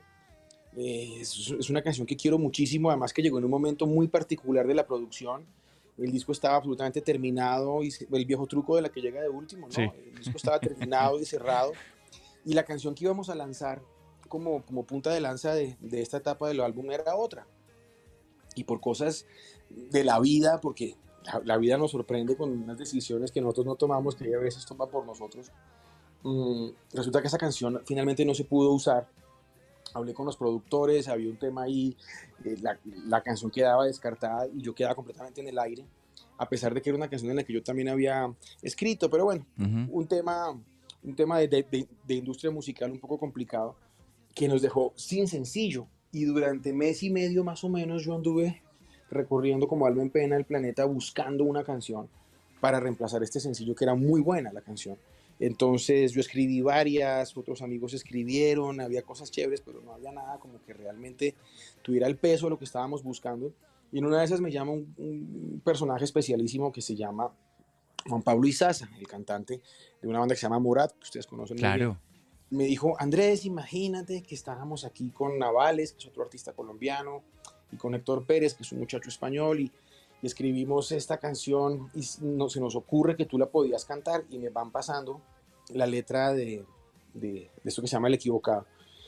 Es una canción que quiero muchísimo, además que llegó en un momento muy particular de la producción. El disco estaba absolutamente terminado, y el viejo truco de la que llega de último, ¿no? Sí. El disco estaba terminado y cerrado, y la canción que íbamos a lanzar como punta de lanza de esta etapa del álbum era otra. Y por cosas de la vida, porque la vida nos sorprende con unas decisiones que nosotros no tomamos, que ella a veces toma por nosotros, resulta que esa canción finalmente no se pudo usar. Hablé con los productores, había un tema ahí, la canción quedaba descartada y yo quedaba completamente en el aire, a pesar de que era una canción en la que yo también había escrito, pero bueno, un tema de industria musical un poco complicado, que nos dejó sin sencillo, y durante mes y medio más o menos yo anduve recorriendo como alma en pena el planeta buscando una canción para reemplazar este sencillo, que era muy buena la canción. Entonces yo escribí varias, otros amigos escribieron, había cosas chéveres, pero no había nada como que realmente tuviera el peso de lo que estábamos buscando. Y en una de esas me llama un personaje especialísimo que se llama Juan Pablo Izaza, el cantante de una banda que se llama Morat, que ustedes conocen muy bien. Me dijo, Andrés, imagínate que estábamos aquí con Navales, que es otro artista colombiano, y con Héctor Pérez, que es un muchacho español, y escribimos esta canción y se nos ocurre que tú la podías cantar, y me van pasando la letra de esto que se llama El Equivocado.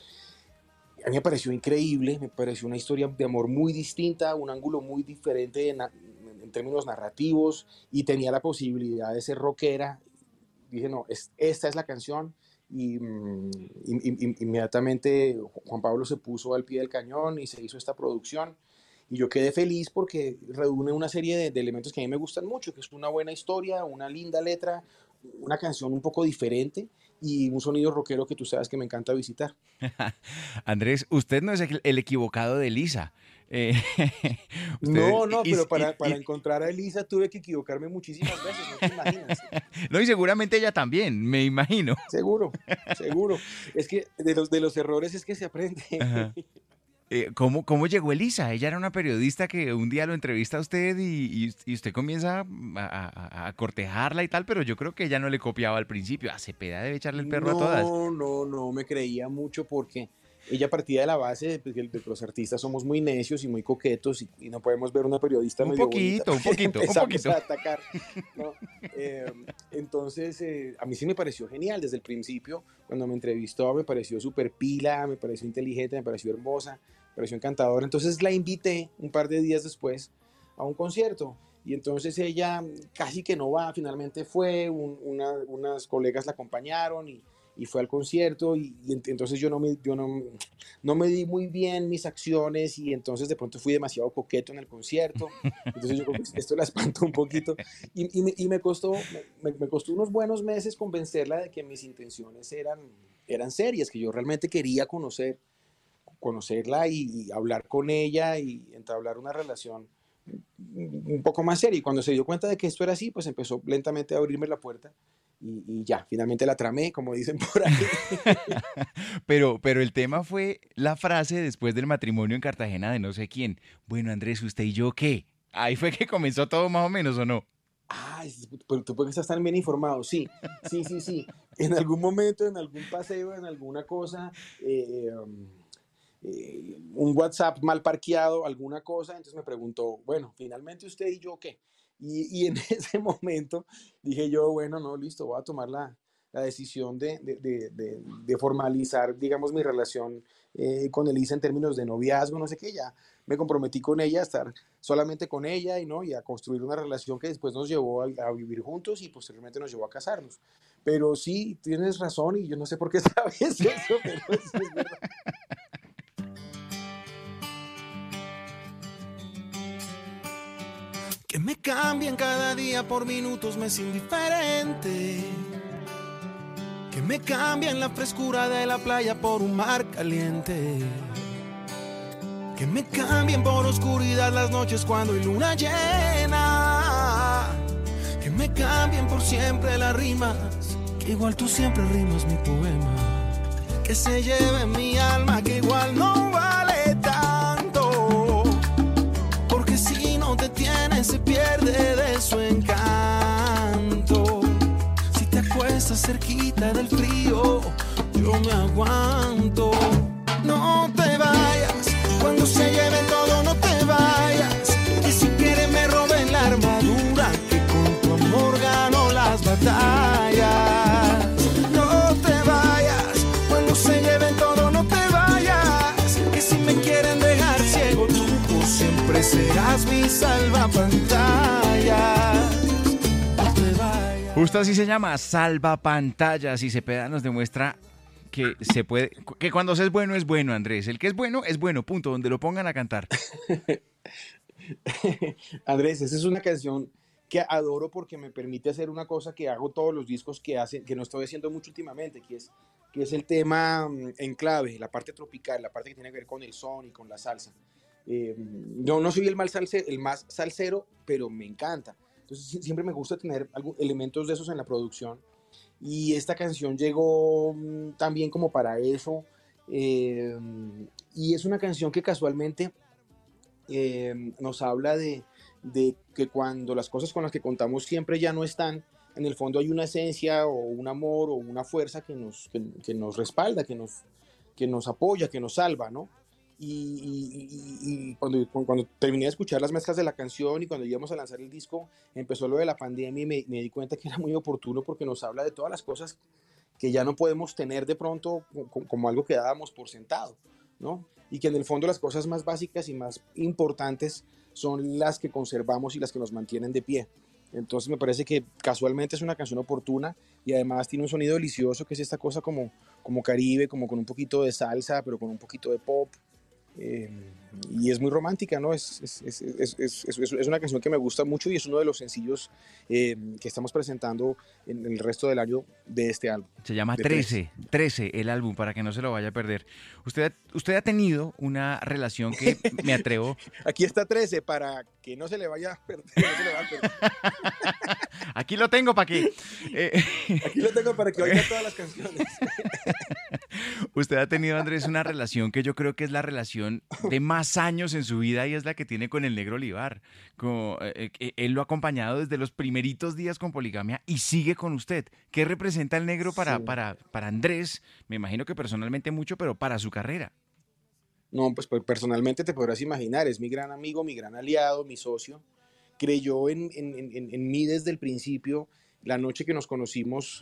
A mí me pareció increíble, me pareció una historia de amor muy distinta, un ángulo muy diferente en términos narrativos, y tenía la posibilidad de ser rockera, dije, no, esta es la canción. Inmediatamente Juan Pablo se puso al pie del cañón y se hizo esta producción. Y yo quedé feliz porque reúne una serie de elementos que a mí me gustan mucho, que es una buena historia, una linda letra, una canción un poco diferente y un sonido rockero que tú sabes que me encanta visitar. Andrés, usted no es el equivocado de Elisa. No, pero para encontrar a Elisa tuve que equivocarme muchísimas veces, no te imaginas. No, y seguramente ella también, me imagino. Seguro. Es que de los errores es que se aprende. ¿Cómo llegó Elisa? Ella era una periodista que un día lo entrevista a usted y usted comienza a cortejarla y tal, pero yo creo que ella no le copiaba al principio. Cepeda debe echarle el perro a todas. No, me creía mucho porque ella partía de la base de que los artistas somos muy necios y muy coquetos y no podemos ver una periodista un medio poquito a atacar, ¿no? Entonces, a mí sí me pareció genial desde el principio. Cuando me entrevistó me pareció súper pila, me pareció inteligente, me pareció hermosa, me pareció encantadora. Entonces la invité un par de días después a un concierto. Y entonces ella casi que no va, finalmente fue, unas colegas la acompañaron y fue al concierto y entonces yo no me di muy bien mis acciones y entonces de pronto fui demasiado coqueto en el concierto, entonces yo creo que esto la espantó un poquito y me costó unos buenos meses convencerla de que mis intenciones eran serias, que yo realmente quería conocerla y hablar con ella y entablar una relación un poco más seria. Y cuando se dio cuenta de que esto era así, pues empezó lentamente a abrirme la puerta y ya, finalmente la tramé, como dicen por ahí. Pero el tema fue la frase después del matrimonio en Cartagena de no sé quién. Bueno, Andrés, ¿usted y yo qué? Ahí fue que comenzó todo más o menos, ¿o no? Pero tú puedes estar tan bien informado. Sí. En algún momento, en algún paseo, en alguna cosa, un WhatsApp mal parqueado, alguna cosa, entonces me preguntó, bueno, finalmente usted y yo qué. Y en ese momento dije yo, bueno, no, listo, voy a tomar la decisión de formalizar, digamos, mi relación con Elisa en términos de noviazgo, no sé qué, ya me comprometí con ella a estar solamente con ella y a construir una relación que después nos llevó a vivir juntos y posteriormente nos llevó a casarnos. Pero sí, tienes razón y yo no sé por qué sabes eso, pero sí es verdad. Que me cambien cada día por minutos me es indiferente. Que me cambien la frescura de la playa por un mar caliente. Que me cambien por oscuridad las noches cuando hay luna llena. Que me cambien por siempre las rimas, que igual tú siempre rimas mi poema. Que se lleve mi alma, que igual no vale tanto. Porque si no te tienes se pierde de su encanto. Si te acuestas cerquita del frío, yo me aguanto. No te vayas, cuando se lleve todo no te vayas. Que si quieres me roben la armadura, que con tu amor gano las batallas. No te vayas, cuando se lleve todo no te vayas. Que si me quieren dejar ciego tú siempre serás mi salvapantallas. No te vayas. Justo así se llama, Salvapantallas, y Cepeda nos demuestra que se puede, que cuando se es bueno, Andrés. El que es bueno, punto, donde lo pongan a cantar. Andrés, esa es una canción que adoro porque me permite hacer una cosa que hago todos los discos que no estoy haciendo mucho últimamente, que es el tema en clave, la parte tropical, la parte que tiene que ver con el son y con la salsa. Yo no soy el más salsero, pero me encanta. Entonces siempre me gusta tener elementos de esos en la producción. Y esta canción llegó también como para eso. Y es una canción que casualmente nos habla de que cuando las cosas con las que contamos siempre ya no están, en el fondo hay una esencia o un amor o una fuerza que nos respalda, que nos apoya, que nos salva, ¿no? Y cuando terminé de escuchar las mezclas de la canción y cuando íbamos a lanzar el disco, empezó lo de la pandemia y me di cuenta que era muy oportuno porque nos habla de todas las cosas que ya no podemos tener de pronto como algo que dábamos por sentado, ¿no? Y que en el fondo las cosas más básicas y más importantes son las que conservamos y las que nos mantienen de pie. Entonces me parece que casualmente es una canción oportuna y además tiene un sonido delicioso, que es esta cosa como Caribe, como con un poquito de salsa, pero con un poquito de pop. Y es muy romántica, ¿no? Es una canción que me gusta mucho y es uno de los sencillos que estamos presentando en el resto del año de este álbum. Se llama 13 el álbum, para que no se lo vaya a perder. Usted ha tenido una relación que me atrevo... Aquí está 13 para que no se le vaya a perder. No se le vaya a perder. Aquí lo tengo para que... Aquí lo tengo para que oiga todas las canciones. Usted ha tenido, Andrés, una relación que yo creo que es la relación de más años en su vida y es la que tiene con el Negro Olivar. Él lo ha acompañado desde los primeritos días con Poligamia y sigue con usted. ¿Qué representa el Negro para Andrés? Me imagino que personalmente mucho, pero para su carrera. No, pues personalmente te podrás imaginar, es mi gran amigo, mi gran aliado, mi socio. Creyó en mí desde el principio. La noche que nos conocimos...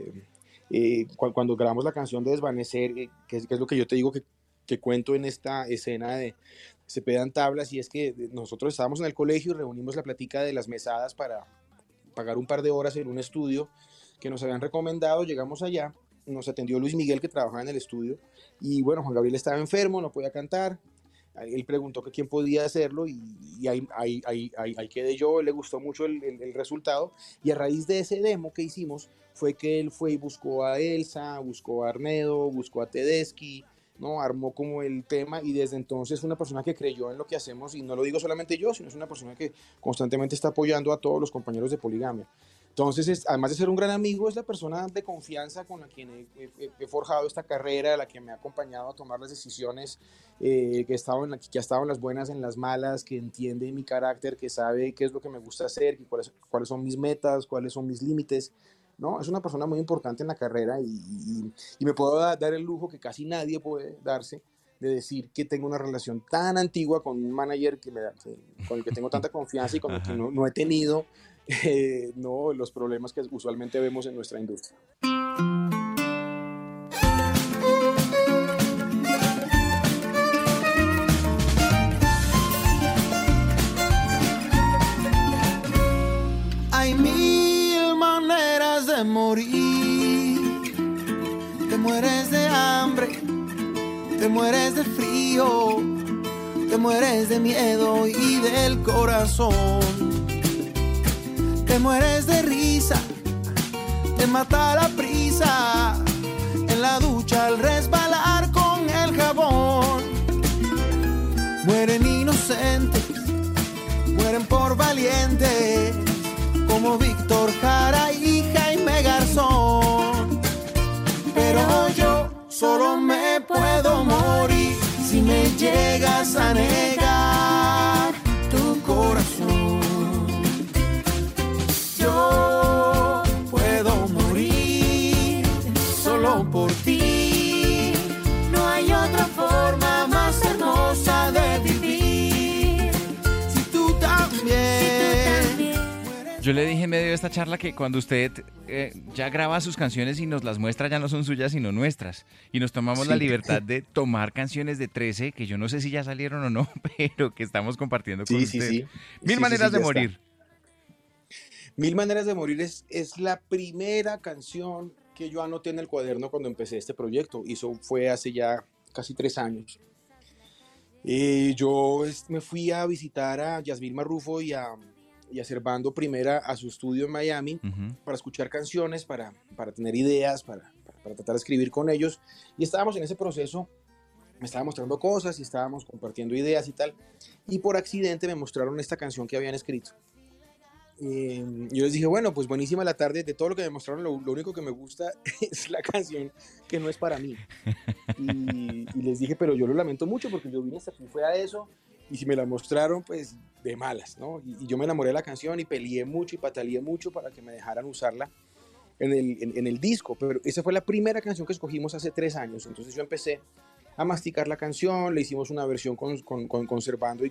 cuando grabamos la canción de Desvanecer, que es lo que yo te digo que cuento en esta escena de Se Pedan Tablas, y es que nosotros estábamos en el colegio y reunimos la plática de las mesadas para pagar un par de horas en un estudio que nos habían recomendado. Llegamos allá, nos atendió Luis Miguel, que trabajaba en el estudio, y bueno, Juan Gabriel estaba enfermo, no podía cantar. Él preguntó que quién podía hacerlo y ahí quedé yo. Le gustó mucho el resultado, y a raíz de ese demo que hicimos fue que él fue y buscó a Elsa, buscó a Arnedo, buscó a Tedeschi, ¿no? Armó como el tema, y desde entonces es una persona que creyó en lo que hacemos, y no lo digo solamente yo, sino es una persona que constantemente está apoyando a todos los compañeros de Poligamia. Entonces, además de ser un gran amigo, es la persona de confianza con la quien he forjado esta carrera, la que me ha acompañado a tomar las decisiones, que ha estado en las buenas, en las malas, que entiende mi carácter, que sabe qué es lo que me gusta hacer, cuáles son mis metas, cuáles son mis límites, ¿no? Es una persona muy importante en la carrera y me puedo dar el lujo que casi nadie puede darse, de decir que tengo una relación tan antigua con un manager con el que tengo tanta confianza y con el que no he tenido no los problemas que usualmente vemos en nuestra industria. Hay mil maneras de morir. Te mueres de hambre, te mueres de frío, te mueres de miedo y del corazón. Te mueres de risa, te mata la prisa, en la ducha al resbalar con el jabón. Mueren inocentes, mueren por valientes, como Víctor Jara y Jaime Garzón. Pero yo solo me puedo morir si me llegas a negar tu corazón. Yo puedo morir solo por ti. No hay otra forma más hermosa de vivir. Si tú también. Yo le dije en medio de esta charla que cuando usted ya graba sus canciones y nos las muestra, ya no son suyas sino nuestras. Y nos tomamos la libertad de tomar canciones de 13, que yo no sé si ya salieron o no, pero que estamos compartiendo con usted. Sí. Mil maneras de morir. Está. Mil maneras de morir es la primera canción que yo anoté en el cuaderno cuando empecé este proyecto. Y eso fue hace ya casi 3 años. Yo me fui a visitar a Yasmín Marrufo y a Servando Primera a su estudio en Miami para escuchar canciones, para tener ideas, para tratar de escribir con ellos. Y estábamos en ese proceso, me estaba mostrando cosas y estábamos compartiendo ideas y tal. Y por accidente me mostraron esta canción que habían escrito. Yo les dije, bueno, pues buenísima la tarde. De todo lo que me mostraron, lo único que me gusta es la canción que no es para mí. Y les dije, pero yo lo lamento mucho porque yo vine hasta aquí, fue a eso. Y si me la mostraron, pues de malas, ¿no? Y yo me enamoré de la canción y peleé mucho y pataleé mucho para que me dejaran usarla en el disco. Pero esa fue la primera canción que escogimos hace 3 años. Entonces yo empecé a masticar la canción, le hicimos una versión con Servando y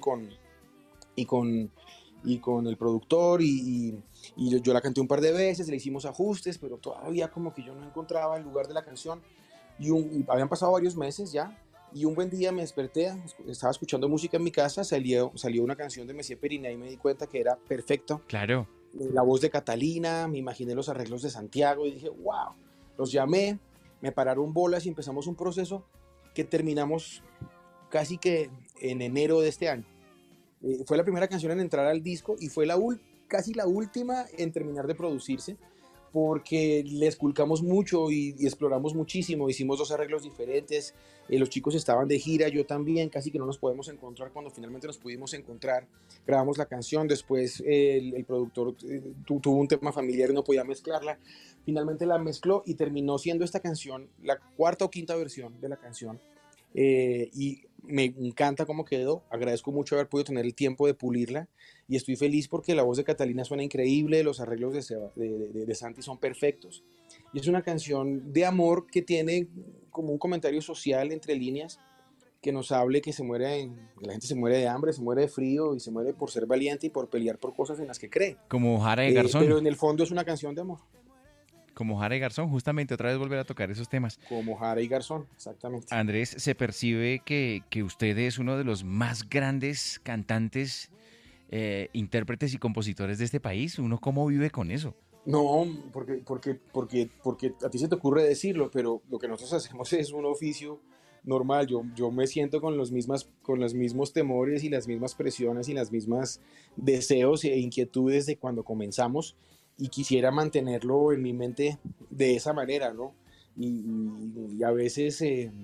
con el productor y yo la canté un par de veces, le hicimos ajustes, pero todavía como que yo no encontraba el lugar de la canción. Y habían pasado varios meses ya. Y un buen día me desperté, estaba escuchando música en mi casa, salió una canción de Messier Periné y me di cuenta que era perfecto. Claro. la voz de Catalina, me imaginé los arreglos de Santiago y dije, wow, los llamé, me pararon bolas y empezamos un proceso que terminamos casi que en enero de este año. Fue la primera canción en entrar al disco y fue casi la última en terminar de producirse, porque le esculcamos mucho y exploramos muchísimo, hicimos 2 arreglos diferentes, los chicos estaban de gira, yo también, casi que no nos podemos encontrar. Cuando finalmente nos pudimos encontrar, grabamos la canción, después el productor tuvo un tema familiar y no podía mezclarla, finalmente la mezcló y terminó siendo esta canción la 4ª o 5ª versión de la canción, y me encanta cómo quedó, agradezco mucho haber podido tener el tiempo de pulirla y estoy feliz porque la voz de Catalina suena increíble, los arreglos de Santi son perfectos y es una canción de amor que tiene como un comentario social entre líneas que nos hable que la gente se muere de hambre, se muere de frío y se muere por ser valiente y por pelear por cosas en las que cree. Como Jara de Garzón. Pero en el fondo es una canción de amor. Como Jara y Garzón, justamente otra vez volver a tocar esos temas. Como Jara y Garzón, exactamente. Andrés, se percibe que usted es uno de los más grandes cantantes, intérpretes y compositores de este país. ¿Uno cómo vive con eso? No, porque a ti se te ocurre decirlo, pero lo que nosotros hacemos es un oficio normal. Yo me siento con los mismos temores y las mismas presiones y las mismas deseos e inquietudes de cuando comenzamos, y quisiera mantenerlo en mi mente de esa manera, ¿no? Y a veces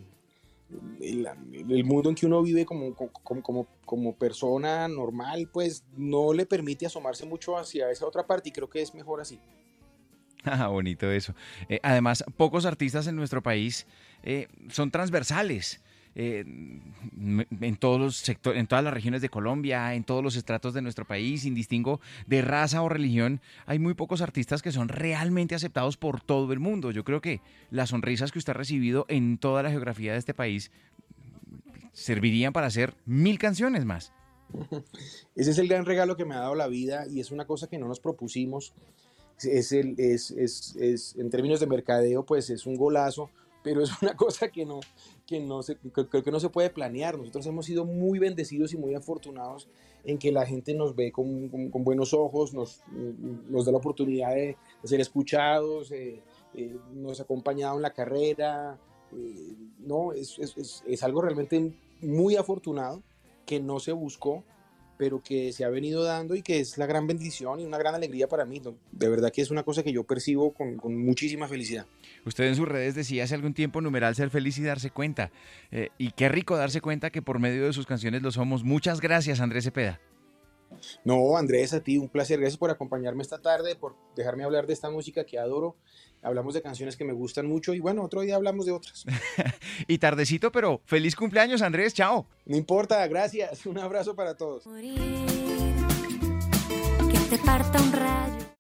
el mundo en que uno vive como persona normal, pues no le permite asomarse mucho hacia esa otra parte, y creo que es mejor así. Ah, bonito eso. Además, pocos artistas en nuestro país son transversales. En todos los sectores, en todas las regiones de Colombia, en todos los estratos de nuestro país, sin distingo de raza o religión, hay muy pocos artistas que son realmente aceptados por todo el mundo. Yo creo que las sonrisas que usted ha recibido en toda la geografía de este país servirían para hacer 1000 canciones más. Ese es el gran regalo que me ha dado la vida, y es una cosa que no nos propusimos. En términos de mercadeo, pues es un golazo, pero es una cosa creo que no se puede planear. Nosotros hemos sido muy bendecidos y muy afortunados en que la gente nos ve con buenos ojos, nos da la oportunidad de ser escuchados, nos ha acompañado en la carrera. No, es algo realmente muy afortunado, que no se buscó, pero que se ha venido dando y que es la gran bendición y una gran alegría para mí. De verdad que es una cosa que yo percibo con muchísima felicidad. Usted en sus redes decía hace algún tiempo, numeral ser feliz y darse cuenta. Y qué rico darse cuenta que por medio de sus canciones lo somos. Muchas gracias, Andrés Cepeda. No, Andrés, a ti un placer. Gracias por acompañarme esta tarde, por dejarme hablar de esta música que adoro. Hablamos de canciones que me gustan mucho y bueno, otro día hablamos de otras. Y tardecito, pero feliz cumpleaños, Andrés. Chao. No importa, gracias. Un abrazo para todos. Morir, que te parta un rayo.